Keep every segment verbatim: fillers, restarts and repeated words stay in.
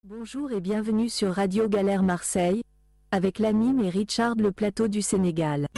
Bonjour et bienvenue sur Radio Galère Marseille, avec Lamine et Richard le plateau du Sénégal.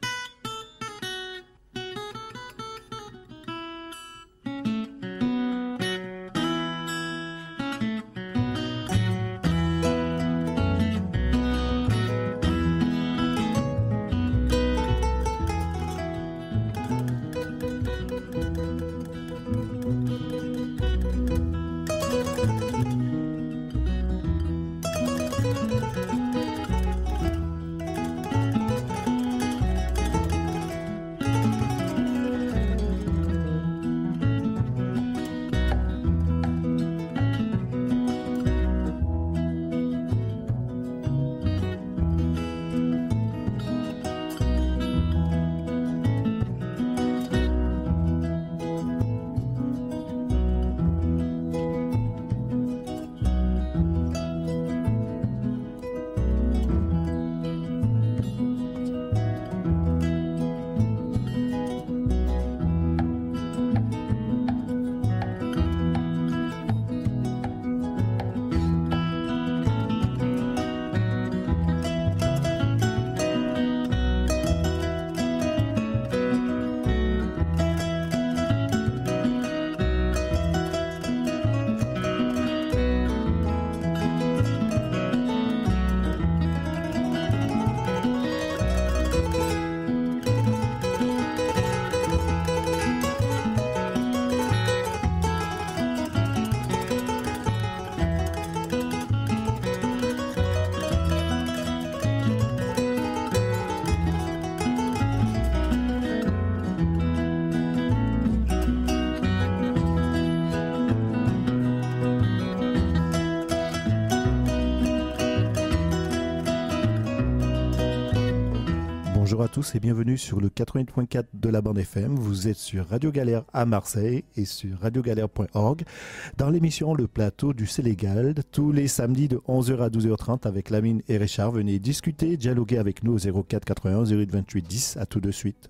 Bonjour à tous et bienvenue sur le quatre-vingt-huit point quatre de la bande F M. Vous êtes sur Radio Galère à Marseille et sur radio galère point org dans l'émission Le Plateau du Sénégal, tous les samedis de onze heures à douze heures trente avec Lamine et Richard. Venez discuter, dialoguer avec nous au zéro quatre quatre-vingt-un zéro huit vingt-huit dix. À tout de suite.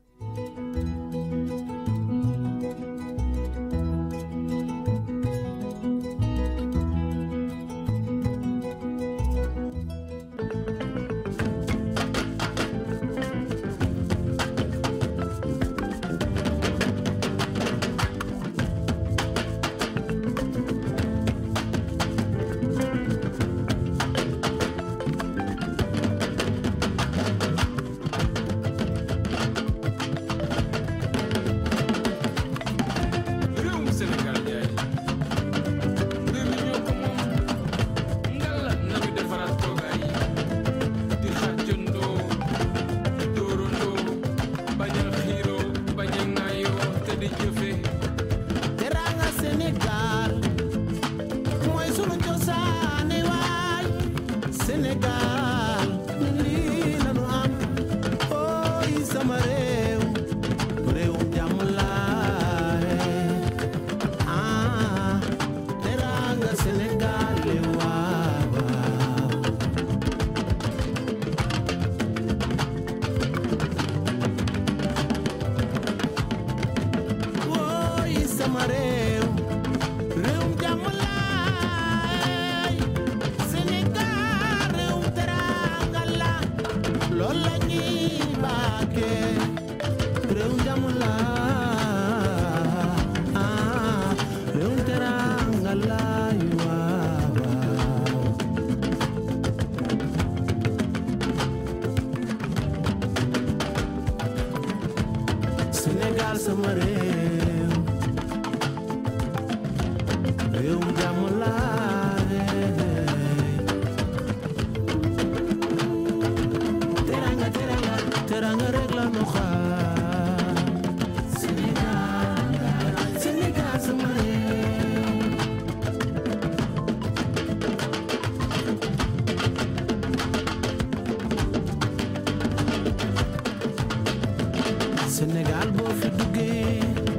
Sénégal boo fi duggee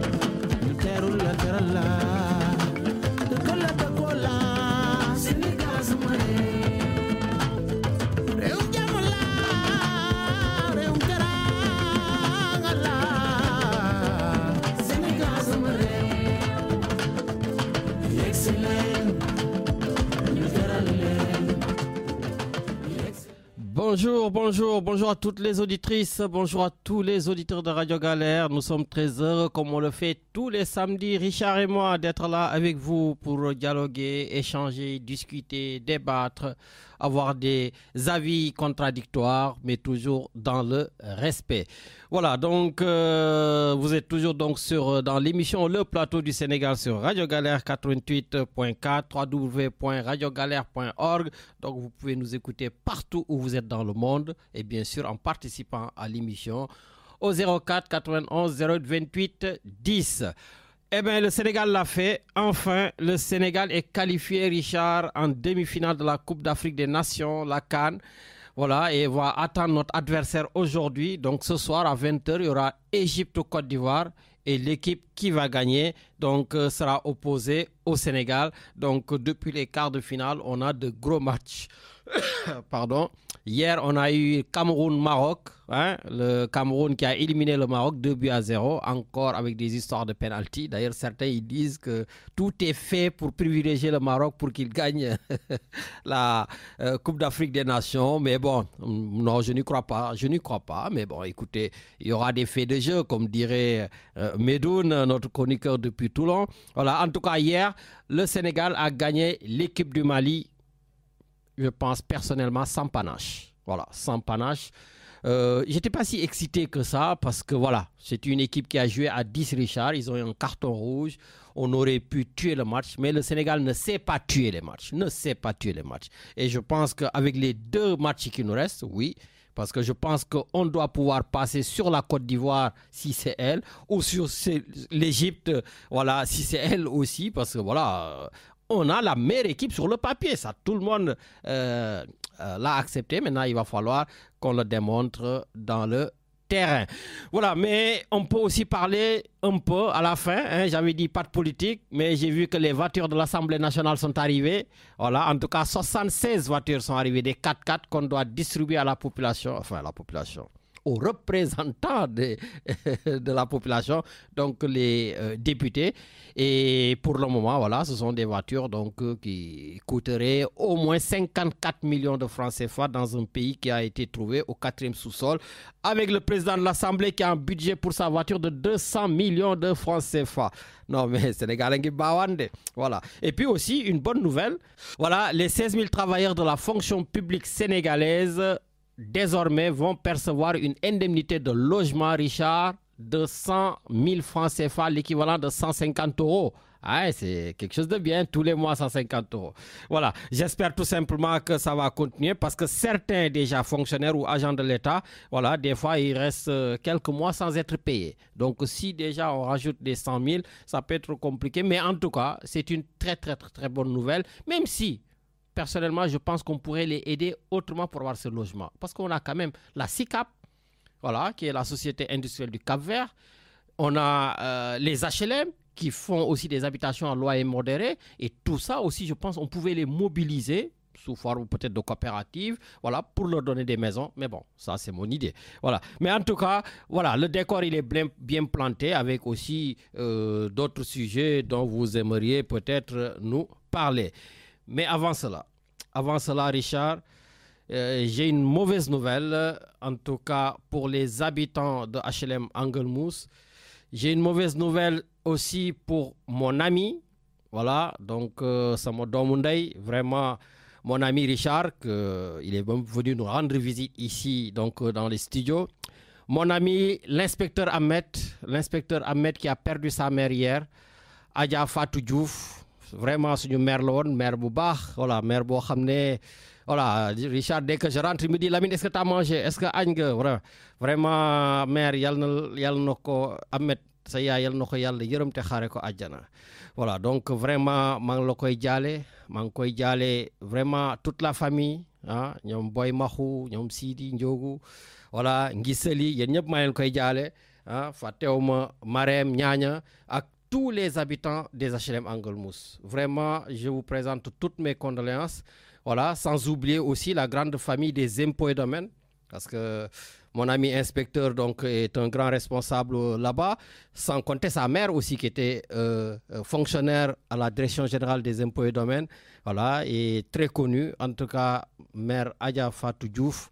ñu teerul la teral la dëkk la dëkkoo la Sénégal sama réew réew jàmm la réew teraanga la Sénégal sama réew yegg si leen ñu teral Bonjour, bonjour, bonjour à toutes les auditrices, bonjour à tous les auditeurs de Radio Galère. Nous sommes très heureux, comme on le fait tous les samedis, Richard et moi, d'être là avec vous pour dialoguer, échanger, discuter, débattre, avoir des avis contradictoires, mais toujours dans le respect. Voilà, donc euh, vous êtes toujours donc sur dans l'émission Le Plateau du Sénégal sur Radio Galère quatre-vingt-huit point quatre, w w w point radio galère point org. Donc vous pouvez nous écouter partout où vous êtes dans le monde et bien sûr en participant à l'émission au zéro quatre quatre-vingt-onze zéro huit vingt-huit dix. Eh bien, le Sénégal l'a fait. Enfin, le Sénégal est qualifié, Richard, en demi-finale de la Coupe d'Afrique des Nations, la CAN. Voilà, et va attendre notre adversaire aujourd'hui. Donc, ce soir, à vingt heures, il y aura Égypte-Côte d'Ivoire. Et l'équipe qui va gagner donc, euh, sera opposée au Sénégal. Donc, euh, depuis les quarts de finale, on a de gros matchs. Pardon. Hier, on a eu Cameroun-Maroc. Hein, le Cameroun qui a éliminé le Maroc deux buts à zéro, encore avec des histoires de penalty. D'ailleurs, certains ils disent que tout est fait pour privilégier le Maroc pour qu'il gagne la euh, Coupe d'Afrique des Nations. Mais bon, non, je n'y crois pas. Je n'y crois pas. Mais bon, écoutez, il y aura des faits de jeu, comme dirait euh, Medoun, notre chroniqueur depuis Toulon. Voilà, en tout cas, hier, le Sénégal a gagné l'équipe du Mali, je pense personnellement, sans panache. Voilà, sans panache. Euh, j'étais pas si excité que ça parce que voilà, c'est une équipe qui a joué à dix, Richard. Ils ont eu un carton rouge. On aurait pu tuer le match, mais le Sénégal ne sait pas tuer les matchs. Ne sait pas tuer les matchs. Et je pense qu'avec les deux matchs qui nous restent, oui, parce que je pense qu'on doit pouvoir passer sur la Côte d'Ivoire si c'est elle, ou sur l'Égypte, voilà, si c'est elle aussi, parce que voilà, on a la meilleure équipe sur le papier. Ça, tout le monde euh, euh, l'a accepté. Maintenant, il va falloir qu'on le démontre dans le terrain. Voilà, mais on peut aussi parler un peu à la fin. Hein, j'avais dit pas de politique, mais j'ai vu que les voitures de l'Assemblée nationale sont arrivées. Voilà, en tout cas, soixante-seize voitures sont arrivées, des quatre-quatre qu'on doit distribuer à la population, enfin à la population, aux représentants de, de la population, donc les euh, députés. Et pour le moment, voilà, ce sont des voitures donc, euh, qui coûteraient au moins cinquante-quatre millions de francs C F A dans un pays qui a été trouvé au quatrième sous-sol, avec le président de l'Assemblée qui a un budget pour sa voiture de deux cents millions de francs C F A. Non, mais Sénégal, voilà. Et puis aussi, une bonne nouvelle, voilà, les seize mille travailleurs de la fonction publique sénégalaise désormais vont percevoir une indemnité de logement, Richard, de cent mille francs C F A, l'équivalent de cent cinquante euros. Ah, c'est quelque chose de bien, tous les mois cent cinquante euros. Voilà, j'espère tout simplement que ça va continuer parce que certains déjà fonctionnaires ou agents de l'État, voilà, des fois ils restent quelques mois sans être payés. Donc si déjà on rajoute des cent mille, ça peut être compliqué, mais en tout cas, c'est une très très très, très bonne nouvelle, même si personnellement, je pense qu'on pourrait les aider autrement pour avoir ce logement. Parce qu'on a quand même la SICAP, voilà, qui est la Société industrielle du Cap-Vert. On a euh, les H L M qui font aussi des habitations à loyer modéré. Et tout ça aussi, je pense, on pouvait les mobiliser sous forme peut-être de coopératives, voilà, pour leur donner des maisons. Mais bon, ça, c'est mon idée. Voilà. Mais en tout cas, voilà, le décor, il est bien, bien planté avec aussi euh, d'autres sujets dont vous aimeriez peut-être nous parler. Mais avant cela, avant cela, Richard, euh, j'ai une mauvaise nouvelle, en tout cas pour les habitants de H L M Angelmousse. J'ai une mauvaise nouvelle aussi pour mon ami, voilà, donc euh, c'est mon Domundai, vraiment mon ami Richard, que, il est venu nous rendre visite ici, donc euh, dans les studios. Mon ami, l'inspecteur Ahmed, l'inspecteur Ahmed qui a perdu sa mère hier, Adja Fatou Diouf. Vraiment suñu mère la woon mère bu baax voilà mère boo xam ne voilà Richard dès que je rentre il me dit Lamine est-ce que tu as mangé est-ce que añ nga vraiment vraiment mère yal na yal na ko Ahmed sa yaay yal na ko yàlla yërëm te xaare ko àjjana voilà donc vraiment maa ngi la koy jaale maa ngi koy jaale vraiment toute la famille ah ñoom Boy Maxu ñoom Sidi Ndiogu voilà Ngisali yéen ñëpp maa leen koy jaale ah fàttewuma Marème Ñaaña ak tous les habitants des H L M Angelmousse. Vraiment, je vous présente toutes mes condoléances. Voilà, sans oublier aussi la grande famille des impôts et domaines, parce que mon ami inspecteur donc, est un grand responsable là-bas, sans compter sa mère aussi qui était euh, fonctionnaire à la direction générale des impôts et domaines, voilà, et très connue, en tout cas, mère Adja Fatou Diouf.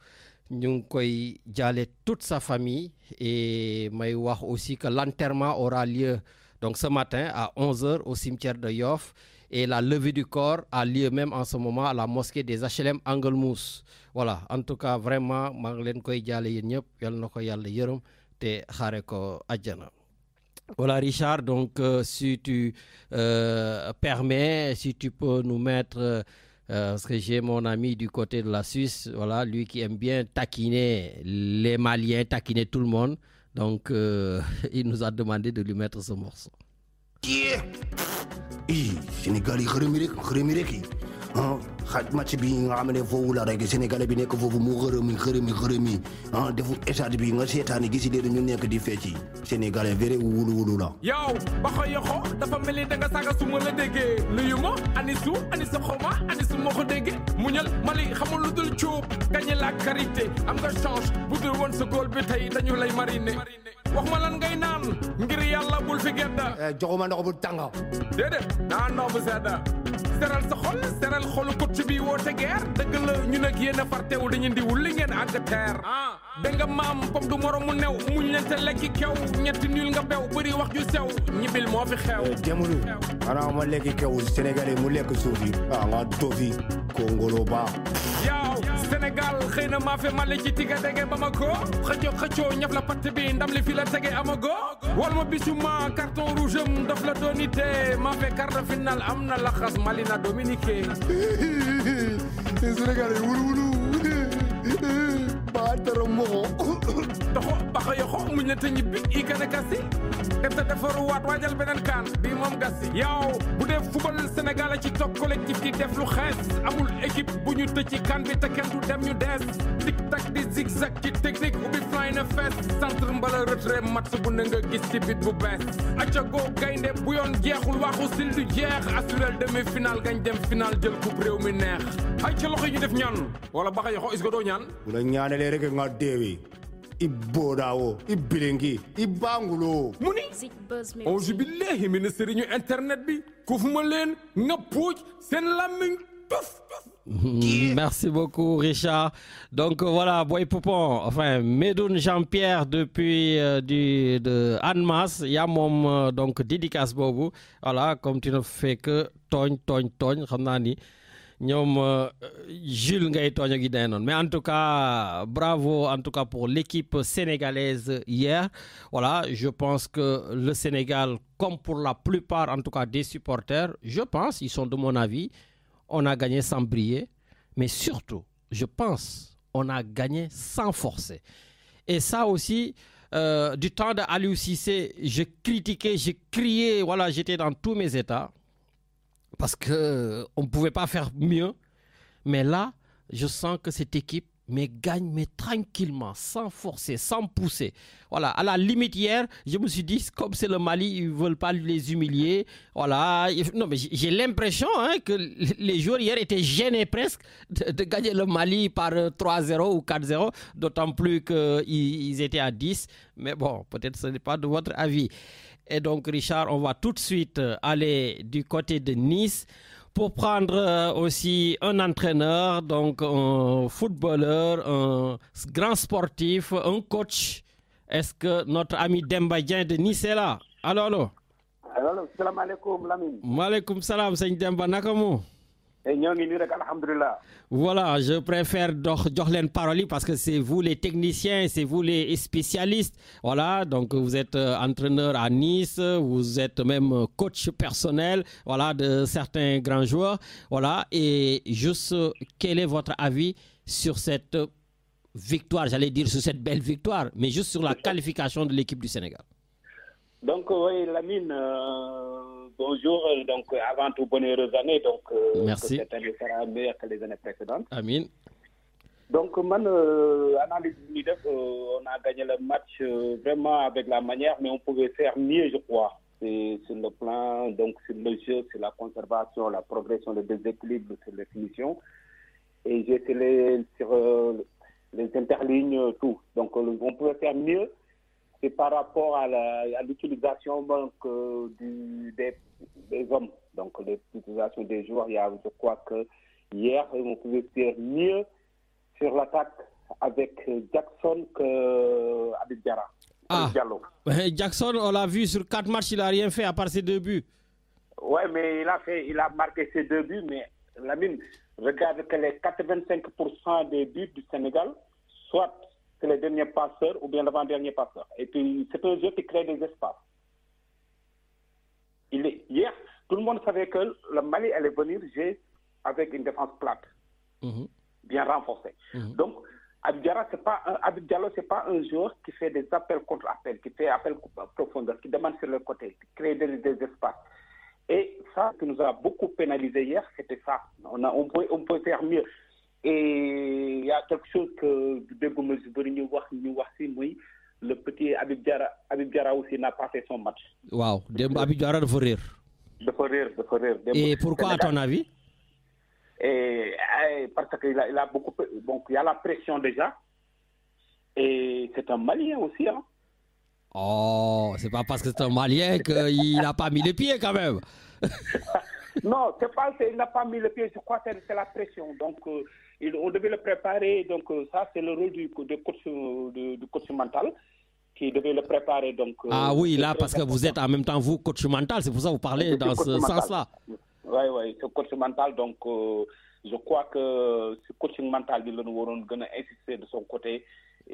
ñu ngi koy jaale toute sa famille et may wax aussi que l'enterrement aura lieu donc ce matin à onze heures au cimetière de Yoff et la levée du corps a lieu même en ce moment à la mosquée des H L M Angle Mousse. Voilà, en tout cas vraiment maa ngi leen koy jaale yéen ñëpp yal na ko yàlla yërëm te xaare ko àjjana. Voilà Richard, donc euh, si tu euh, permets, si tu peux nous mettre, euh, parce que j'ai mon ami du côté de la Suisse, voilà, lui qui aime bien taquiner les Maliens, taquiner tout le monde, donc euh, il nous a demandé de lui mettre ce morceau. Yeah. Ih, Sénégal yi xërëmi rek xërëmi rek yi ah xaj match bi nga xam ne foofu la rek Sénégalais bi nekk foofu mu xërëmi xërëmi xërëmi ah defu stade bi nga seetaani gis leen ñu nekk di fecci Sénégalais vrai wulu wulu la. yow Baxa Yoxo dafa mel ni da nga saaga su ma la déggee nuyu ma ani su ani sa xoma ani su ma ko déggee muñal Mali xamul lu dul cuub gagné la karité am nga chance bu dul woon sa góol bi tey dañu lay mariner. wax ma lan ngay naan ngir yàlla bul fi gedda. joxuma ndox bu tàng. déedéet naan ndox bu sedda seral sa xol seral xolu coach bi woote guerre dëgg la ñu nag yéen a farteewu dañu ndiwul li ngeen àgg teer. da nga maam comme du moroom mu new muñ leen te lekki kew ñetti nul nga bew bëri wax ju sew ñibbil moo fi xew. Jamulu xanaa ma lekki kew Sénégalais mu lekk suuf yi ah nga dofi Kongolo ba. yow Sénégal xëy na maa fi Mali ci tiga dege Bamako xëccoo xëccoo ñaf la patt bi ndam li fi la tege amago wal ma bisuma carton rouge am daf la doonité maa fi quart de finale am na la xas Mali na Dominique. Sénégalais wulu wulu ba tara moxo doxo Baxa Yoxo muñ la te ñibbi i gën a gasi dem sa defaru waat waajal beneen kaan bii moom gasi yow bu dee football Sénégal ci top collectif di def lu xees amul équipe bu ñu tëj ci kan bi te kenn du dem ñu dees tic tac di zigzag ci technique ubbi fly na fees centre mbala retrait match bu ne nga gis ci bit bu bees acca go gaynde bu yoon jeexul waxu sil du jeex assurel demi final gañ dem final jël coupe réew mi neex ay ca loxo yi ñu def ñaan wala Baxa Yoxo is go doo ñaan bu la ñaanalee rek nga deewi i boodawo i bilingi i bangulo mu ni auzu billahi min sëriñu internet bi ku fu ma leen nga puuj seen làmmiñ tuf. Merci beaucoup Richard. Donc voilà, Boy Poupon, enfin Medoune Jean-Pierre depuis euh, du, de Annemasse, il y a mon euh, donc dédicace bobu. Voilà, comme tu ne fais que togn togn togn, xamna ni ñom Jules ngay togn ak day non. Mais en tout cas, bravo en tout cas pour l'équipe sénégalaise hier. Voilà, je pense que le Sénégal, comme pour la plupart en tout cas des supporters, je pense, ils sont de mon avis, on a gagné sans briller, mais surtout, je pense, on a gagné sans forcer. Et ça aussi, euh, du temps de Aliou Cissé, je critiquais, je criais, voilà, j'étais dans tous mes états, parce qu'on ne pouvait pas faire mieux. Mais là, je sens que cette équipe mais gagne, mais tranquillement, sans forcer, sans pousser. Voilà, à la limite hier, je me suis dit, comme c'est le Mali, ils ne veulent pas les humilier. Voilà, non, mais j'ai l'impression hein, que les joueurs hier étaient gênés presque de, de gagner le Mali par trois zéro ou quatre zéro, d'autant plus qu'ils étaient à dix. Mais bon, peut-être ce n'est pas de votre avis. Et donc, Richard, on va tout de suite aller du côté de Nice pour prendre aussi un entraîneur, donc un footballeur, un grand sportif, un coach. Est-ce que notre ami Demba Dieng de Nice est là? Allô, allô. Allô, salam alaikum, Lamine. Maaleykum salam, sëñ Demba, naka mu? ñoo ngi nii rek alhamdulilah. Voilà, je préfère dox jox leen parole parce que c'est vous les techniciens, c'est vous les spécialistes. Voilà, donc vous êtes entraîneur à Nice, vous êtes même coach personnel, voilà, de certains grands joueurs. Voilà, et juste quel est votre avis sur cette victoire, j'allais dire sur cette belle victoire, mais juste sur la qualification de l'équipe du Sénégal? Donc oui, Lamine, euh, bonjour. Donc avant tout, bonne heureuse année. Donc euh, merci. Que cette année sera meilleure que les années précédentes. Amin. Donc man, euh, analyse euh, on a gagné le match euh, vraiment avec la manière, mais on pouvait faire mieux, je crois. C'est sur le plan, donc sur le jeu, sur la conservation, la progression, le déséquilibre, sur les finitions. Et j'ai fait les, sur euh, les interlignes, tout. Donc on pouvait faire mieux. C'est par rapport à, la, à l'utilisation donc, euh, du, des, des hommes, donc l'utilisation des joueurs. Il y a, je crois que hier, on pouvait faire mieux sur l'attaque avec Jackson que Habib Diarra. Ah, Jackson, on l'a vu sur quatre matchs, il n'a rien fait à part ses deux buts. Ouais, mais il a fait, il a marqué ses deux buts, mais Lamine, regarde que les quatre-vingt-cinq pour cent des buts du Sénégal, soit c'est les derniers passeurs ou bien l'avant-dernier passeur. Et puis, c'est un jeu qui crée des espaces. Il est, hier, tout le monde savait que le Mali allait venir jouer avec une défense plate, mm-hmm. bien renforcée. Mm-hmm. Donc, Habib Diarra, c'est pas un, Habib Diallo, ce n'est pas un joueur qui fait des appels contre appels, qui fait appels profondeur, qui demande sur le côté, qui crée des, des espaces. Et ça, qui nous a beaucoup pénalisé hier, c'était ça. On, a, on, peut, on peut faire mieux. Et il y a quelque chose que le petit Habib Diarra, Habib Diarra aussi n'a pas fait son match. Waouh, Habib Diarra de rire. De rire, de rire. Et pourquoi, à ton avis? Et, et parce qu'il a, il a beaucoup. Donc, il y a la pression déjà. Et c'est un Malien aussi. Hein. Oh, c'est pas parce que c'est un Malien qu'il n'a pas mis les pieds quand même. Non, c'est pas qu'il n'a pas mis les pieds. Je crois que c'est la pression. Donc, euh, il, on devait le préparer. Donc, euh, ça, c'est le rôle du, du, coach, du, du coach mental qui devait le préparer. Donc, euh, ah oui, là, parce que vous êtes en même temps, vous, coach mental. C'est pour ça que vous parlez dans ce sens-là. Oui, oui, c'est coaching mental. Donc, euh, je crois que ce coaching mental, il va insister de son côté.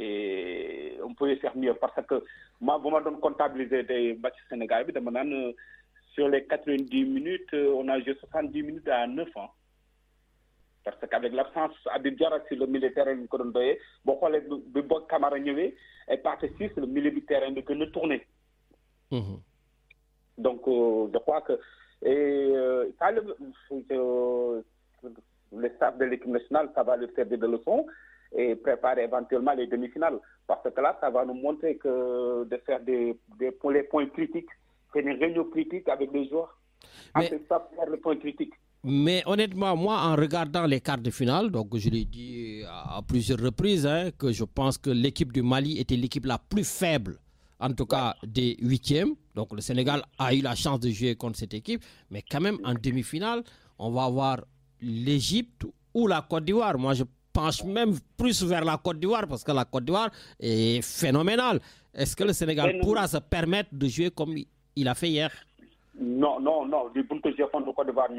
Et on peut faire mieux. Parce que moi, vous m'avez comptabilisé des matchs sénégalais. Euh, sur les quatre-vingt-dix minutes, on a joué soixante-dix minutes à neuf ans. Parce qu'avec l'absence Habib Diarra sur le milieu de terrain, bon, le bon Camara est parti sur le milieu du terrain de nous tourner. Mm-hmm. Donc, euh, je crois que et, euh, ça, le, euh, le staff de l'équipe nationale, ça va leur servir de leçon et préparer éventuellement les demi-finales. Parce que là, ça va nous montrer que de faire des, des pour les points critiques, c'est une réunion critique avec les joueurs. Mais, en ça, faire le point critique. Mais honnêtement, moi, en regardant les quarts de finale, donc je l'ai dit à plusieurs reprises, hein, que je pense que l'équipe du Mali était l'équipe la plus faible, en tout cas des huitièmes. Donc le Sénégal a eu la chance de jouer contre cette équipe, mais quand même en demi-finale, on va avoir l'Égypte ou la Côte d'Ivoire. Moi, je penche même plus vers la Côte d'Ivoire parce que la Côte d'Ivoire est phénoménale. Est-ce que le Sénégal pourra se permettre de jouer comme il a fait hier? Non, non, non. Du point de vue de la Côte d'Ivoire,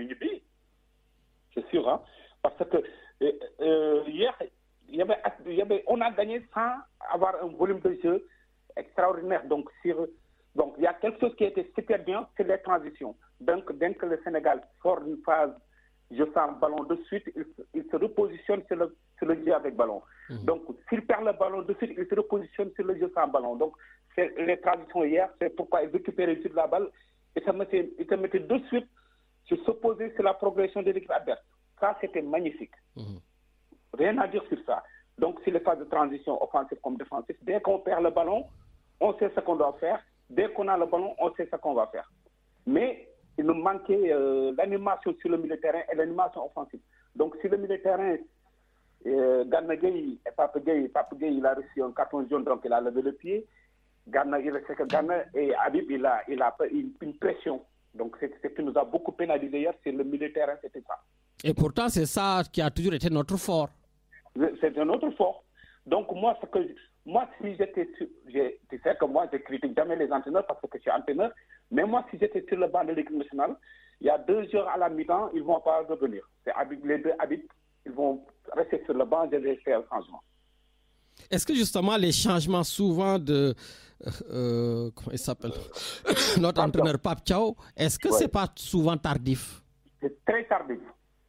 c'est sûr. Hein? Parce que euh, euh, hier, y avait, y avait, on a gagné sans avoir un volume de jeu extraordinaire. Donc, sur, donc il y a quelque chose qui était super bien, c'est les transitions. Donc, dès que le Sénégal sort d'une phase, je sens ballon de suite, il, il se repositionne sur le, sur le jeu avec ballon. Mmh. Donc, s'il perd le ballon de suite, il se repositionne sur le jeu sans ballon. Donc, c'est les transitions hier, c'est pourquoi il récupérait sur la balle et ça mettait, il se mettait de suite se s'opposer sur la progression de l'équipe adverse. Ça, c'était magnifique. Mmh. Rien à dire sur ça. Donc, sur les phases de transition offensive comme défensive, dès qu'on perd le ballon, on sait ce qu'on doit faire. Dès qu'on a le ballon, on sait ce qu'on va faire. Mais il nous manquait euh, l'animation sur le milieu de terrain et l'animation offensive. Donc, sur le milieu de terrain, euh, Gana Gueye et Pape Gueye, Pape Gueye, il a reçu un carton jaune, donc il a levé le pied. Gana, il sait que Gana et Habib, il a, il a une, une pression. Donc, c'est ce qui nous a beaucoup pénalisé hier sur le milieu de terrain, c'était ça. Et pourtant, c'est ça qui a toujours été notre fort. C'est un autre fort. Donc, moi, ce que, moi si j'étais sur... Je, tu sais que moi, je ne critique jamais les entraîneurs parce que je suis entraîneur. Mais moi, si j'étais sur le banc de l'équipe nationale, il y a deux jours à la mi-temps, ils ne vont pas revenir. C'est Habib, les deux Habib, ils vont rester sur le banc, je vais faire le changement. Est-ce que justement, les changements souvent de... Euh, comment il s'appelle notre entraîneur Pape Thiaw, est-ce que ouais. c'est pas souvent tardif? C'est très tardif.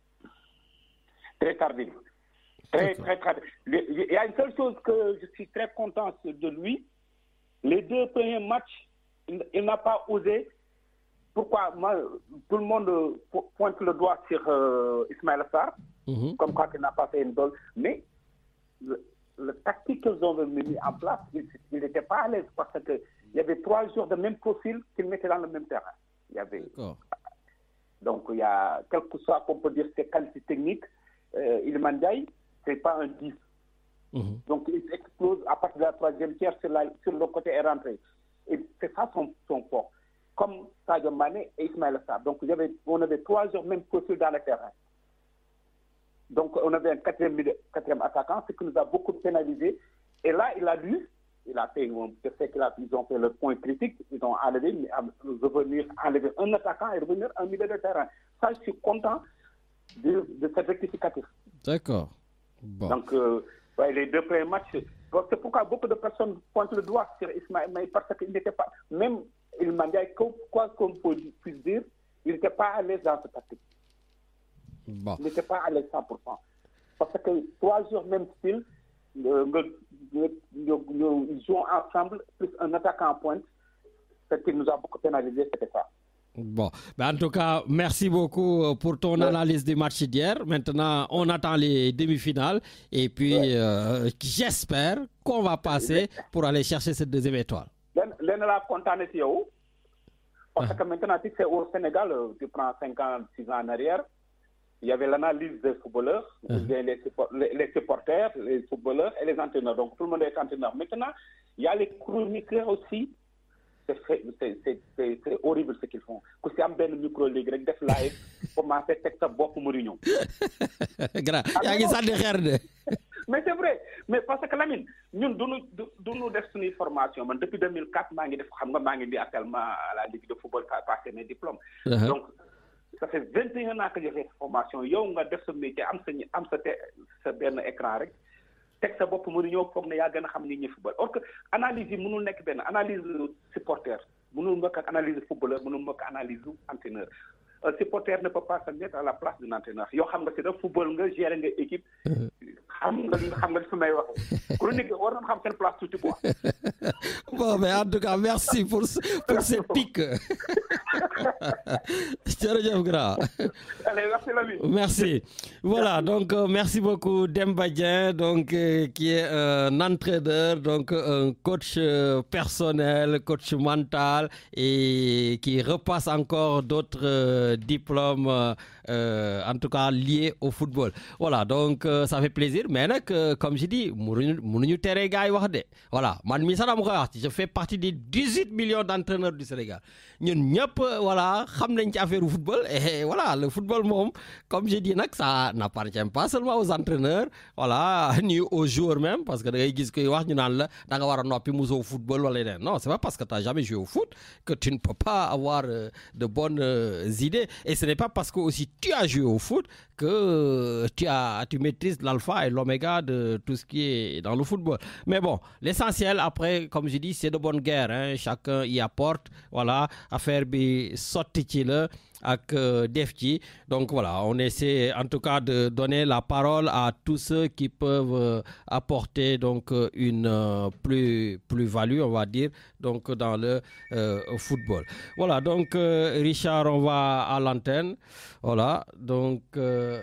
Très tardif. Très, très, très tardif. Il y a une seule chose que je suis très content de lui. Les deux premiers matchs, il, il n'a pas osé. Pourquoi? Moi, tout le monde pointe le doigt sur euh, Ismaël Sarr, mm-hmm. comme quoi il n'a pas fait une bonne. Mais le, le tactique qu'ils ont mis en place, il n'était pas à l'aise parce qu'il y avait trois joueurs de même profil qu'ils mettaient dans le même terrain. Il y avait. Oh. Donc, il y a, quel que soit qu'on peut dire ses qualités techniques, euh, Iliman Ndiaye, ce n'est pas un dix. Mm-hmm. Donc, il explose à partir de la troisième tiers sur, la, sur le côté et rentré. Et c'est ça son, son fort. Comme Sadio Mané et Ismaël Sarr. Donc, il y avait, on avait trois joueurs même profil dans le terrain. Donc, on avait un quatrième, quatrième attaquant, ce qui nous a beaucoup pénalisé. Et là, il a dû, il a fait, je sais qu'ils ont fait le point critique, ils ont enlevé, revenir, enlever un attaquant et revenir un milieu de terrain. Ça, je suis content de, de cette rectificatif. D'accord. Bon. Donc, euh, ouais, les deux premiers matchs, c'est pourquoi beaucoup de personnes pointent le doigt sur Ismaël Maï, parce qu'il n'était pas, même il m'a dit, quoi qu'on puisse dire, il n'était pas à l'aise dans ce tactique. Bon. Il n'était pas à l'aise cent pour cent. Parce que trois joueurs, même style, euh, ils jouent ensemble, plus un attaquant en pointe, ce qui nous a beaucoup pénalisé, c'était ça. Bon, ben en tout cas, merci beaucoup pour ton ouais. analyse du match d'hier. Maintenant, on attend les demi-finales et puis ouais. euh, j'espère qu'on va passer pour aller chercher cette deuxième étoile. L'un la content ici, parce que maintenant, tu sais, au Sénégal, tu prends cinq ans, six ans en arrière, il y avait l'analyse des footballeurs, uh-huh. les, les, les supporters, les footballeurs et les entraîneurs. Donc tout le monde est entraîneur. Maintenant, il y a les chroniqueurs aussi. C'est, c'est, c'est, c'est, c'est horrible ce qu'ils font. Quand c'est un ben micro ligue rek def live commencer tek sa bop Mourinho. Gra, ya ngi sandi xer de. Mais c'est vrai, mais parce que Lamine, ñun duñu duñu def suñu formation man depuis deux mille quatre ma ngi def xam nga ma ngi di actuellement à la ligue de football ka passé mes diplômes. Uh-huh. Donc ça fait vingt et un ans que j'ai fait formation yow nga def sa métier am sa am sa sa ben écran rek. teg sa bopp mënu ñëw foog ne yaa gën a xam ni ñi football or que analyse yi mënul nekk benn analyse supporter mënul mbokk ak analyse footballeur mënul mbokk analyse entraîneur un supporter ne peut pas se mettre à la place d'un entraîneur yoo xam nga si da football nga gérer nga équipe xam nga xam nga fi may waxee chronique war na xam seen place tuuti quoi. Bon mais en tout cas merci pour pour ces pics. Jërëjëf grand. Allez, merci Lamine. Merci. Voilà, donc euh, merci beaucoup Demba Dieng, donc euh, qui est un entraîneur, donc un coach euh, personnel, coach mental et qui repasse encore d'autres euh, diplômes euh, en tout cas liés au football. Voilà, donc euh, ça fait plaisir mais nak euh, comme j'ai dit mënuñu tere gars yi wax de. Voilà, man mi sax dama koy wax je fais partie des dix-huit millions d'entraîneurs du Sénégal. Ñun ñëpp voilà xam nañ ci affaire football et voilà le football moom comme j'ai dit nag ça n'appartient pas seulement aux entraîneurs voilà ni aux joueurs même parce que da ngay gis koy wax ñu naan la da nga war a noppi musoo football wala leneen non c'est pas parce que tu n'as jamais joué au foot que tu ne peux pas avoir euh, de bonnes euh, idées et ce n'est pas parce que aussi tu as joué au foot que tu as tu maîtrises l'alpha et l'oméga de tout ce qui est dans le football. Mais bon, l'essentiel après comme je dis c'est de bonne guerre hein, chacun y apporte voilà affaire bi sotti ci la ak def ci. Donc voilà, on essaie en tout cas de donner la parole à tous ceux qui peuvent apporter donc une euh, plus plus-value on va dire donc dans le euh, football. Voilà, donc euh, Richard, on va à l'antenne. Voilà, donc il euh,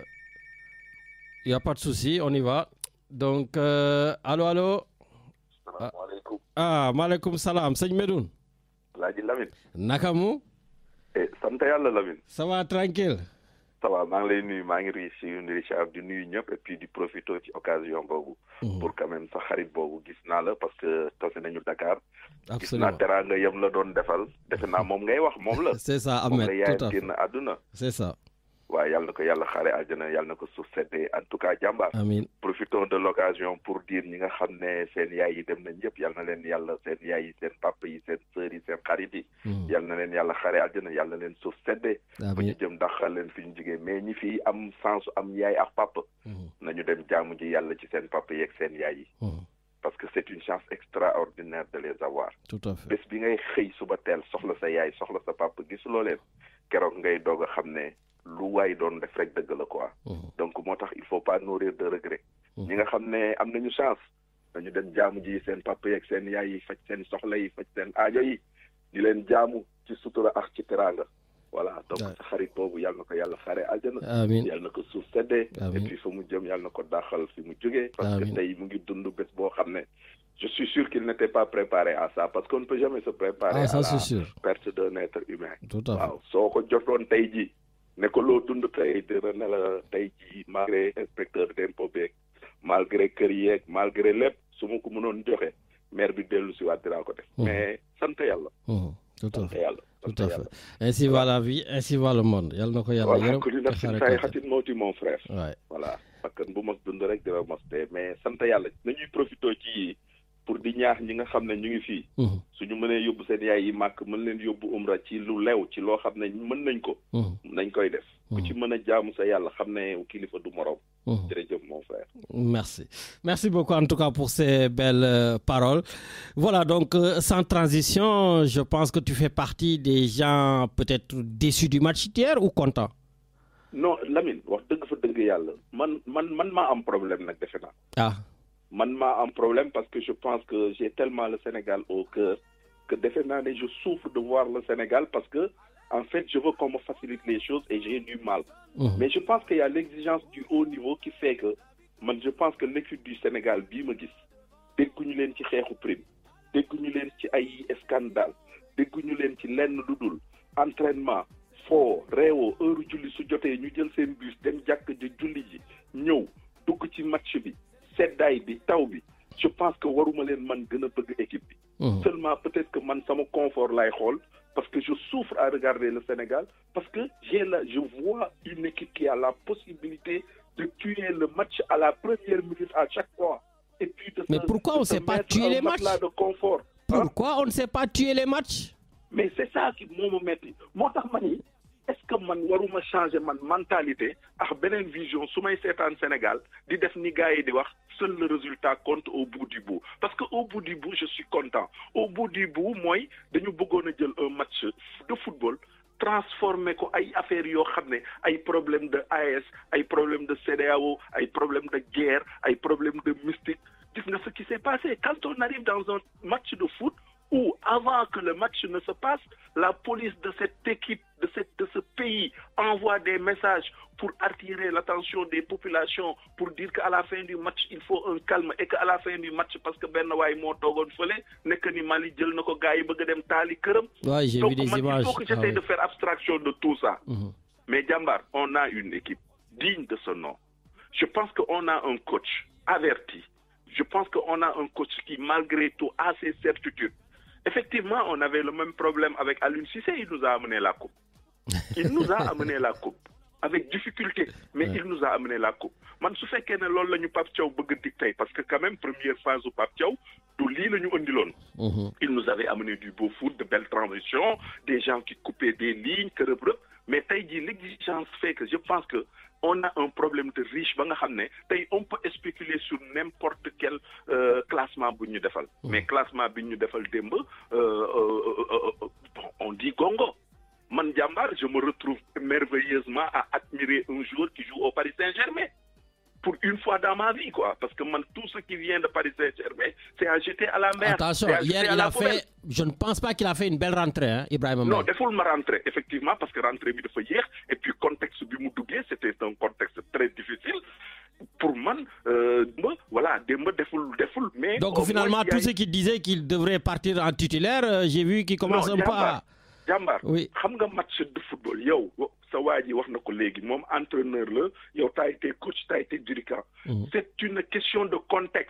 y a pas de souci, on y va. Donc euh, allô allô. Salaamaaleykum. Ah, maaleykum salaam, sëñ Medoune. Laaji Lamine. Naka mu. Eh, sant yàlla Lamine. Ça va tranquille. Ça va, maa ngi lay nuyu maa ngi réussi Richard di nuyu ñëpp et puis di profiter ci occasion boobu. Pour quand même sa xarit boobu gis naa la parce que tase nañu Dakar. Absolument. Gis naa teraanga yam la doon defal defe naa moom ngay wax moom la. C'est ça Ahmed, moom la yaay tout à fait. génn àdduna. C'est ça. waaye yàlla na ko yàlla xaare àjjana yàlla na ko suuf seddee en tout cas jàmbaar. Amiin. Profitons de l'occasion pour dire ñi nga xam ne seen yaay yi dem nañ yëpp yàlla na leen yàlla seen yaay yi seen papa yi seen sœur yi seen xarit yi. yàlla na leen yàlla xaare àjjana yàlla na leen suuf seddee. bu ñu jëm daxal leen fi ñu jigee mais ñi fi am sens am yaay ak papa. nañu dem jaamu ji yàlla ci seen papa yeeg seen yaay yi. parce que c'est une chance extraordinaire de les avoir. Tout à fait. bés bi ngay xëy suba teel soxla sa yaay soxla sa papa gisuloo leen keroog ngay doog a xam ne lu waay doon def rek dëgg la quoi. donc moo tax il faut pas nourrir de regret. ñi nga xam ne am nañu chance dañu dem jaamu ji seen papa yeeg seen yaay yi faj seen soxla yi faj seen aajo yi di leen jaamu ci sutura ak ci teraanga. voilà donc sa xarit boobu yàlla na ko yàlla xaare aljana. amiin yàlla na ko suuf seddee. amiin et puis fa mu jëm yàlla na ko daaxal fi mu jógee. parce que tey mu ngi dund bés boo xam ne je suis sûr qu'il n'était pas préparé à ça parce qu'on ne peut jamais se préparer ah, ça, à c'est la sûr. perte d'un être humain. Tout à fait. waaw soo ko jotoon tey ji ne ko loo dund tey dina ne la tey ji malgré inspecteur d'impôt beeg malgré kër yeeg malgré lépp su ma ko mënoon joxe maire bi dellu si waat dinaa ko def. mais sant yàlla. Tout à fait. Yàlla. Tout à fait. Ainsi va la vie, ainsi va le monde. Yàlla na ko yàlla voilà yërëm ku di def say xatit moo ti mon frère. Ouais. voilà bakkan bu mos dund rek dina mos dee mais sant yàlla nañuy profité ci pour di ñaax ñi nga xam ne ñu ngi fii. suñu mënee yóbbu seen yaay yi màkk mën leen yóbbu umra ci lu lew ci loo xam ne mën nañ ko. nañ koy def. ku ci mën a jaamu sa yàlla xam ne kilifa du morom. jërëjëf mon frère. Merci. Merci beaucoup en tout cas pour ces belles euh, paroles. Voilà, donc euh, sans transition, je pense que tu fais partie des gens peut-être déçus du match hier ou contents? Non, Lamine, wax dëgg fa dëgg yàlla man man man maa am problème nag defe naa. Ah. Man maa am problème parce que je pense que j'ai tellement le Sénégal au cœur que defe naa ne je souffre de voir le Sénégal parce que en fait, je veux qu'on me facilite les choses et j'ai du mal. Mmh. Mais je pense qu'il y a l'exigence du haut niveau qui fait que, man, je pense que l'équipe du Sénégal, bii ma gis, dégguñu leen ci xeexu prime, dégguñu leen ci ay scandale, dégguñu leen ci lenn lu dul entraînement, foo, réewoo, heure julli su jotee ñu jël seen bus dem jàkk ji julli ji ñëw dugg ci match bi, seddaay bi, taw bi. Je pense que waruma leen man gën a bëgg équipe bi. Mmh. Seulement peut-être que man sama confort lay xool. Parce que je souffre à regarder le Sénégal, parce que j'ai la, je vois une équipe qui a la possibilité de tuer le match à la première minute à chaque fois. Et puis de Mais se, pourquoi de on ne sait pas tuer les matchs de confort. Pourquoi hein? on ne sait pas tuer les matchs? Mais c'est ça qui me met. Moi, est-ce que man waruma changer man mentalité ak beneen vision su may seetaan Sénégal di def ni gars yi di wax seul le résultat compte au bout du bout parce que au bout du bout je suis content au bout du bout mooy dañu bëggoon a jël un match de football transformer ko ay affaires yoo xam ne ay problème de A E S ay problème de C E D E A O ay problème de guerre ay problème de mystique gis nga ce qui s'est passé quand on arrive dans un match de foot où, avant que le match ne se passe, la police de cette équipe, de, cette, de ce pays, envoie des messages pour attirer l'attention des populations, pour dire qu'à la fin du match, il faut un calme, et qu'à la fin du match, parce que Ben Way mo togon fele, nek ni Mali jël nako gaay bëgg dem tali kërëm. Ouais, j'ai Donc, vu des man, images. il faut que j'essaie ah, oui. de faire abstraction de tout ça. Mm-hmm. Mais Djambar, on a une équipe digne de ce nom. Je pense qu'on a un coach averti. Je pense qu'on a un coach qui, malgré tout, a ses certitudes. Effectivement, on avait le même problème avec Aliou Cissé, il nous a amené la coupe. Il nous a amené la coupe. Avec difficulté, mais ouais. il nous a amené la coupe. Man su fekkee ne loolu la ñu Pape Thiaw bëgg dicter parce que quand même première phase u Pape Thiaw du lii la ñu andiloon. Il nous avait amené du beau foot, de belles transitions, des gens qui coupaient des lignes, kërëb rëb. Mais tey jii l'exigence fait que je pense que on a un problème de riche ba nga xam ne tey on peut spéculer sur n'importe quel euh, classement bu ñu defal. Mmh. Mais classement bi ñu defal démb euh, euh, euh, euh, on dit gongo. Man Djambar, je me retrouve merveilleusement à admirer un joueur qui joue au Paris Saint-Germain. Pour une fois dans ma vie, quoi. Parce que man, tout ce qui vient de Paris Saint-Germain, c'est à jeter à la mer. Attention, hier, il a fait... Je ne pense pas qu'il a fait une belle rentrée, hein, Ibrahim Mbaye. Non, il faut me rentrer, effectivement, parce que rentrée, il faut hier. Et puis, le contexte du Moudougué, c'était un contexte très difficile. Pour moi, euh, voilà, des mots défoule, défoule. Mais donc, finalement, tous ceux qui disaient qu'il devrait partir en titulaire, euh, j'ai vu qu'il commence non, un peu à... Jambar, oui. xam nga match de football yow sa waa ji wax na ko léegi moom entraîneur la yow t'as été coach t'as été dirigeant. Mmh. C'est une question de contexte.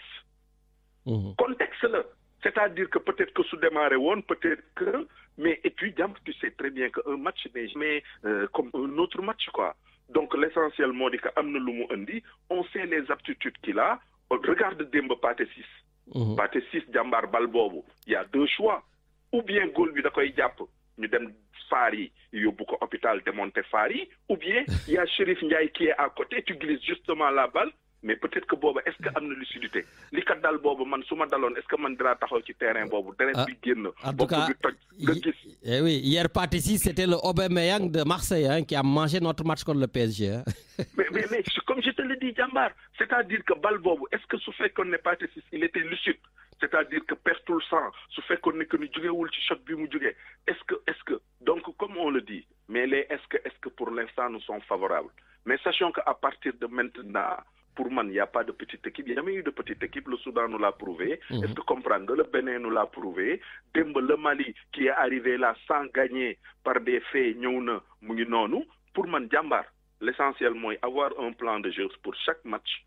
Mmh. Contexte là, c'est-à-dire que peut-être que su démarré woon peut-être que mais et puis Jambar tu sais très bien que un match n'est jamais euh, comme un autre match quoi. Donc l'essentiel moo di que am na lu mu indi on sait les aptitudes qu'il a regarde démb Pathé Ciss. Mmh. Pathé Ciss Jambar bal boobu il y a deux choix ou bien góol bi da koy jàpp. Nous dem Fari, yóbbu ko hôpital démonter Fari, ou bien il y a Chérif Ndiaye qui est à côté, tu glisses justement la balle, mais peut-être que Boba, est-ce que am na lucidité li kat dal boobu man su ma daloon est-ce que man dinaa taxaw ci terrain boobu deret bi génn bopp bi toj nga gis. Eh oui, hier Pathé Ciss c'était le Aubameyang de Marseille hein, qui a mangé notre match contre le P S G. Hein. mais, mais, mais comme je te le dis Djambar, c'est-à-dire que balle boobu est-ce que su fekkoon ne Pathé Ciss il était lucide, c'est-à-dire que perd tout le sang su fekkoon ne que ñu jógewul ci choc bi mu jógee est-ce que est-ce que donc comme on le dit mais les est-ce que est-ce que pour l'instant nous sommes favorables mais sachons qu'à partir de maintenant pour moi il n'y a pas de petite équipe, il n'y a jamais eu de petite équipe, le Soudan nous l'a prouvé, mm-hmm. Est-ce que comprendre, le Bénin nous l'a prouvé, Dembe le Mali qui est arrivé là sans gagner par des faits pour moi Djambar l'essentiel moi avoir un plan de jeu pour chaque match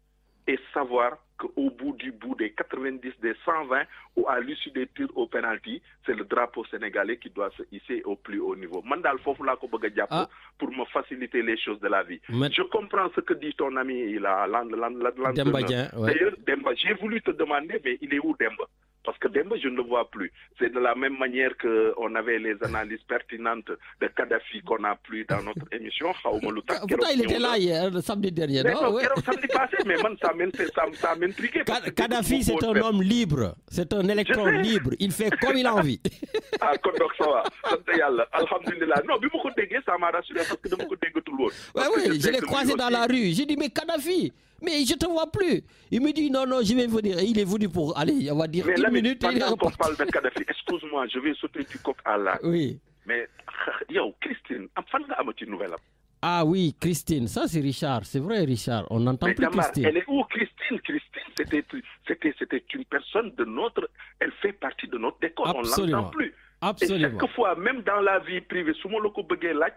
et savoir qu'au bout du bout des quatre-vingt-dix, des cent vingt, ou à l'issue des tirs au penalty, c'est le drapeau sénégalais qui doit se hisser au plus haut niveau. Mandal Fofula ah. pour me faciliter les choses de la vie. Mais... Je comprends ce que dit ton ami là, Demba Dieng. Ouais. D'ailleurs, Demba, j'ai voulu te demander, mais il est où Demba? Parce que Demba, je ne le vois plus. C'est de la même manière qu'on avait les analyses pertinentes de Kadhafi qu'on a plus dans notre émission. Pourtant, il était là hier, le samedi dernier, mais non, non, ouais. samedi passé, mais man, ça m'intriguait. Kadhafi, c'est un homme libre. C'est un électron libre. Il fait comme il a envie. Ah, comme donc ça va. Alhamdulillah. Non, mais beaucoup de ça m'a rassuré parce que de beaucoup de tout le monde. Oui, oui, je l'ai croisé dans la rue. J'ai dit, mais Kadhafi, mais je ne te vois plus. Il me dit, non, non, je vais venir. Et il est venu pour aller, on va dire, mais une là, minute. Mais pendant qu'on parle de Kadhafi, excuse-moi, je vais sauter du coq à l'âne. Oui. Mais, yo, Christine, fan nga amati nouvelle. Ah oui, Christine, ça c'est Richard. C'est vrai, Richard. On n'entend mais plus Damar, Christine. Elle est où, Christine? Christine, c'était, c'était, c'était une personne de notre... Elle fait partie de notre décor. Absolument. On ne l'entend plus. Absolument. Et chaque fois, même dans la vie privée, souvent le coup de l'âge,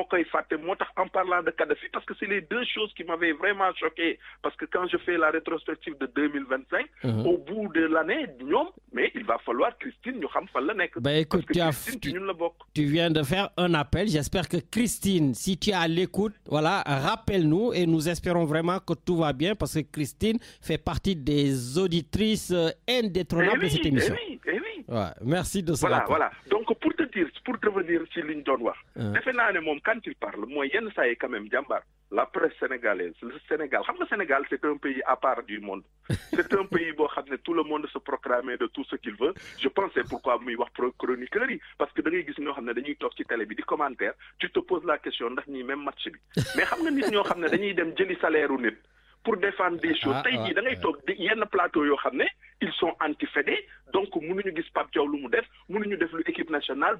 en parlant de Kadhafi, parce que c'est les deux choses qui m'avaient vraiment choqué. Parce que quand je fais la rétrospective de deux mille vingt-cinq, uh-huh. au bout de l'année, mais il va falloir Christine, nous savons pas le Ben écoute, tu, as, tu, tu viens de faire un appel. J'espère que Christine, si tu es à l'écoute, voilà, rappelle-nous et nous espérons vraiment que tout va bien parce que Christine fait partie des auditrices indétrônables eh oui, de cette émission. Eh oui, eh oui. Ouais, merci de ce Voilà, rappel. voilà. Donc pour te dire, pour te revenir sur ligne d'honneur, quand il parle, moi, il y a quand même Djambar. La presse sénégalaise, le Sénégal, le Sénégal, c'est un pays à part du monde. C'est un pays où tout le monde se proclame de tout ce qu'il veut. Je pense c'est pourquoi moi, je suis chroniqueur. Parce que dans les télé, des commentaires, tu te poses la question, même match. Mais tu sais, nous avons des salaires pour défendre des choses. Ah, ah, il y a un plateau, ils sont anti-fédés, donc nous ne pouvons pas faire nous ne pouvons l'équipe nationale,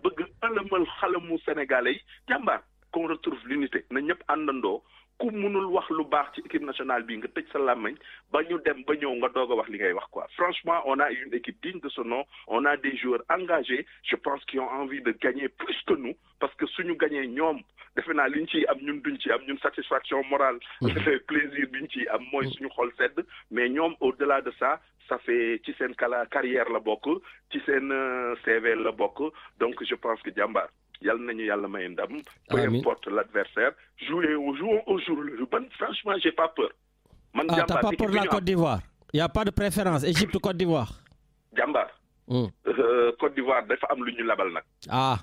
nous sénégalais, qu'on retrouve l'unité. Nous avons ku mënul wax lu baax ci équipe nationale bi nga tëj sa làmmiñ ba ñu dem ba ñëw nga doog a wax li ngay wax quoi. Franchement, on a une équipe digne de ce nom, on a des joueurs engagés, je pense qu'ils ont envie de gagner plus que nous parce que suñu gagner ñoom defe naa liñ ciy am ñun duñ ci am ñun satisfaction morale, ça fait plaisir biñ ciy am mooy suñu xol sedd, mais ñoom au-delà de ça, ça fait ci seen carrière la bokk, ci seen C V la bokk, donc je pense que Djambar yalla nañu yalla may ndam, peu importe l'adversaire, jouer au jour au jour le jour. Franchement, j'ai pas peur. Man, ah, t'as pas peur de la Côte d'Ivoire? Il n'y a pas de préférence, Égypte ou Côte d'Ivoire? Djambar. Mm. Euh, Côte d'Ivoire dafa am lu ñu labal nak. Ah.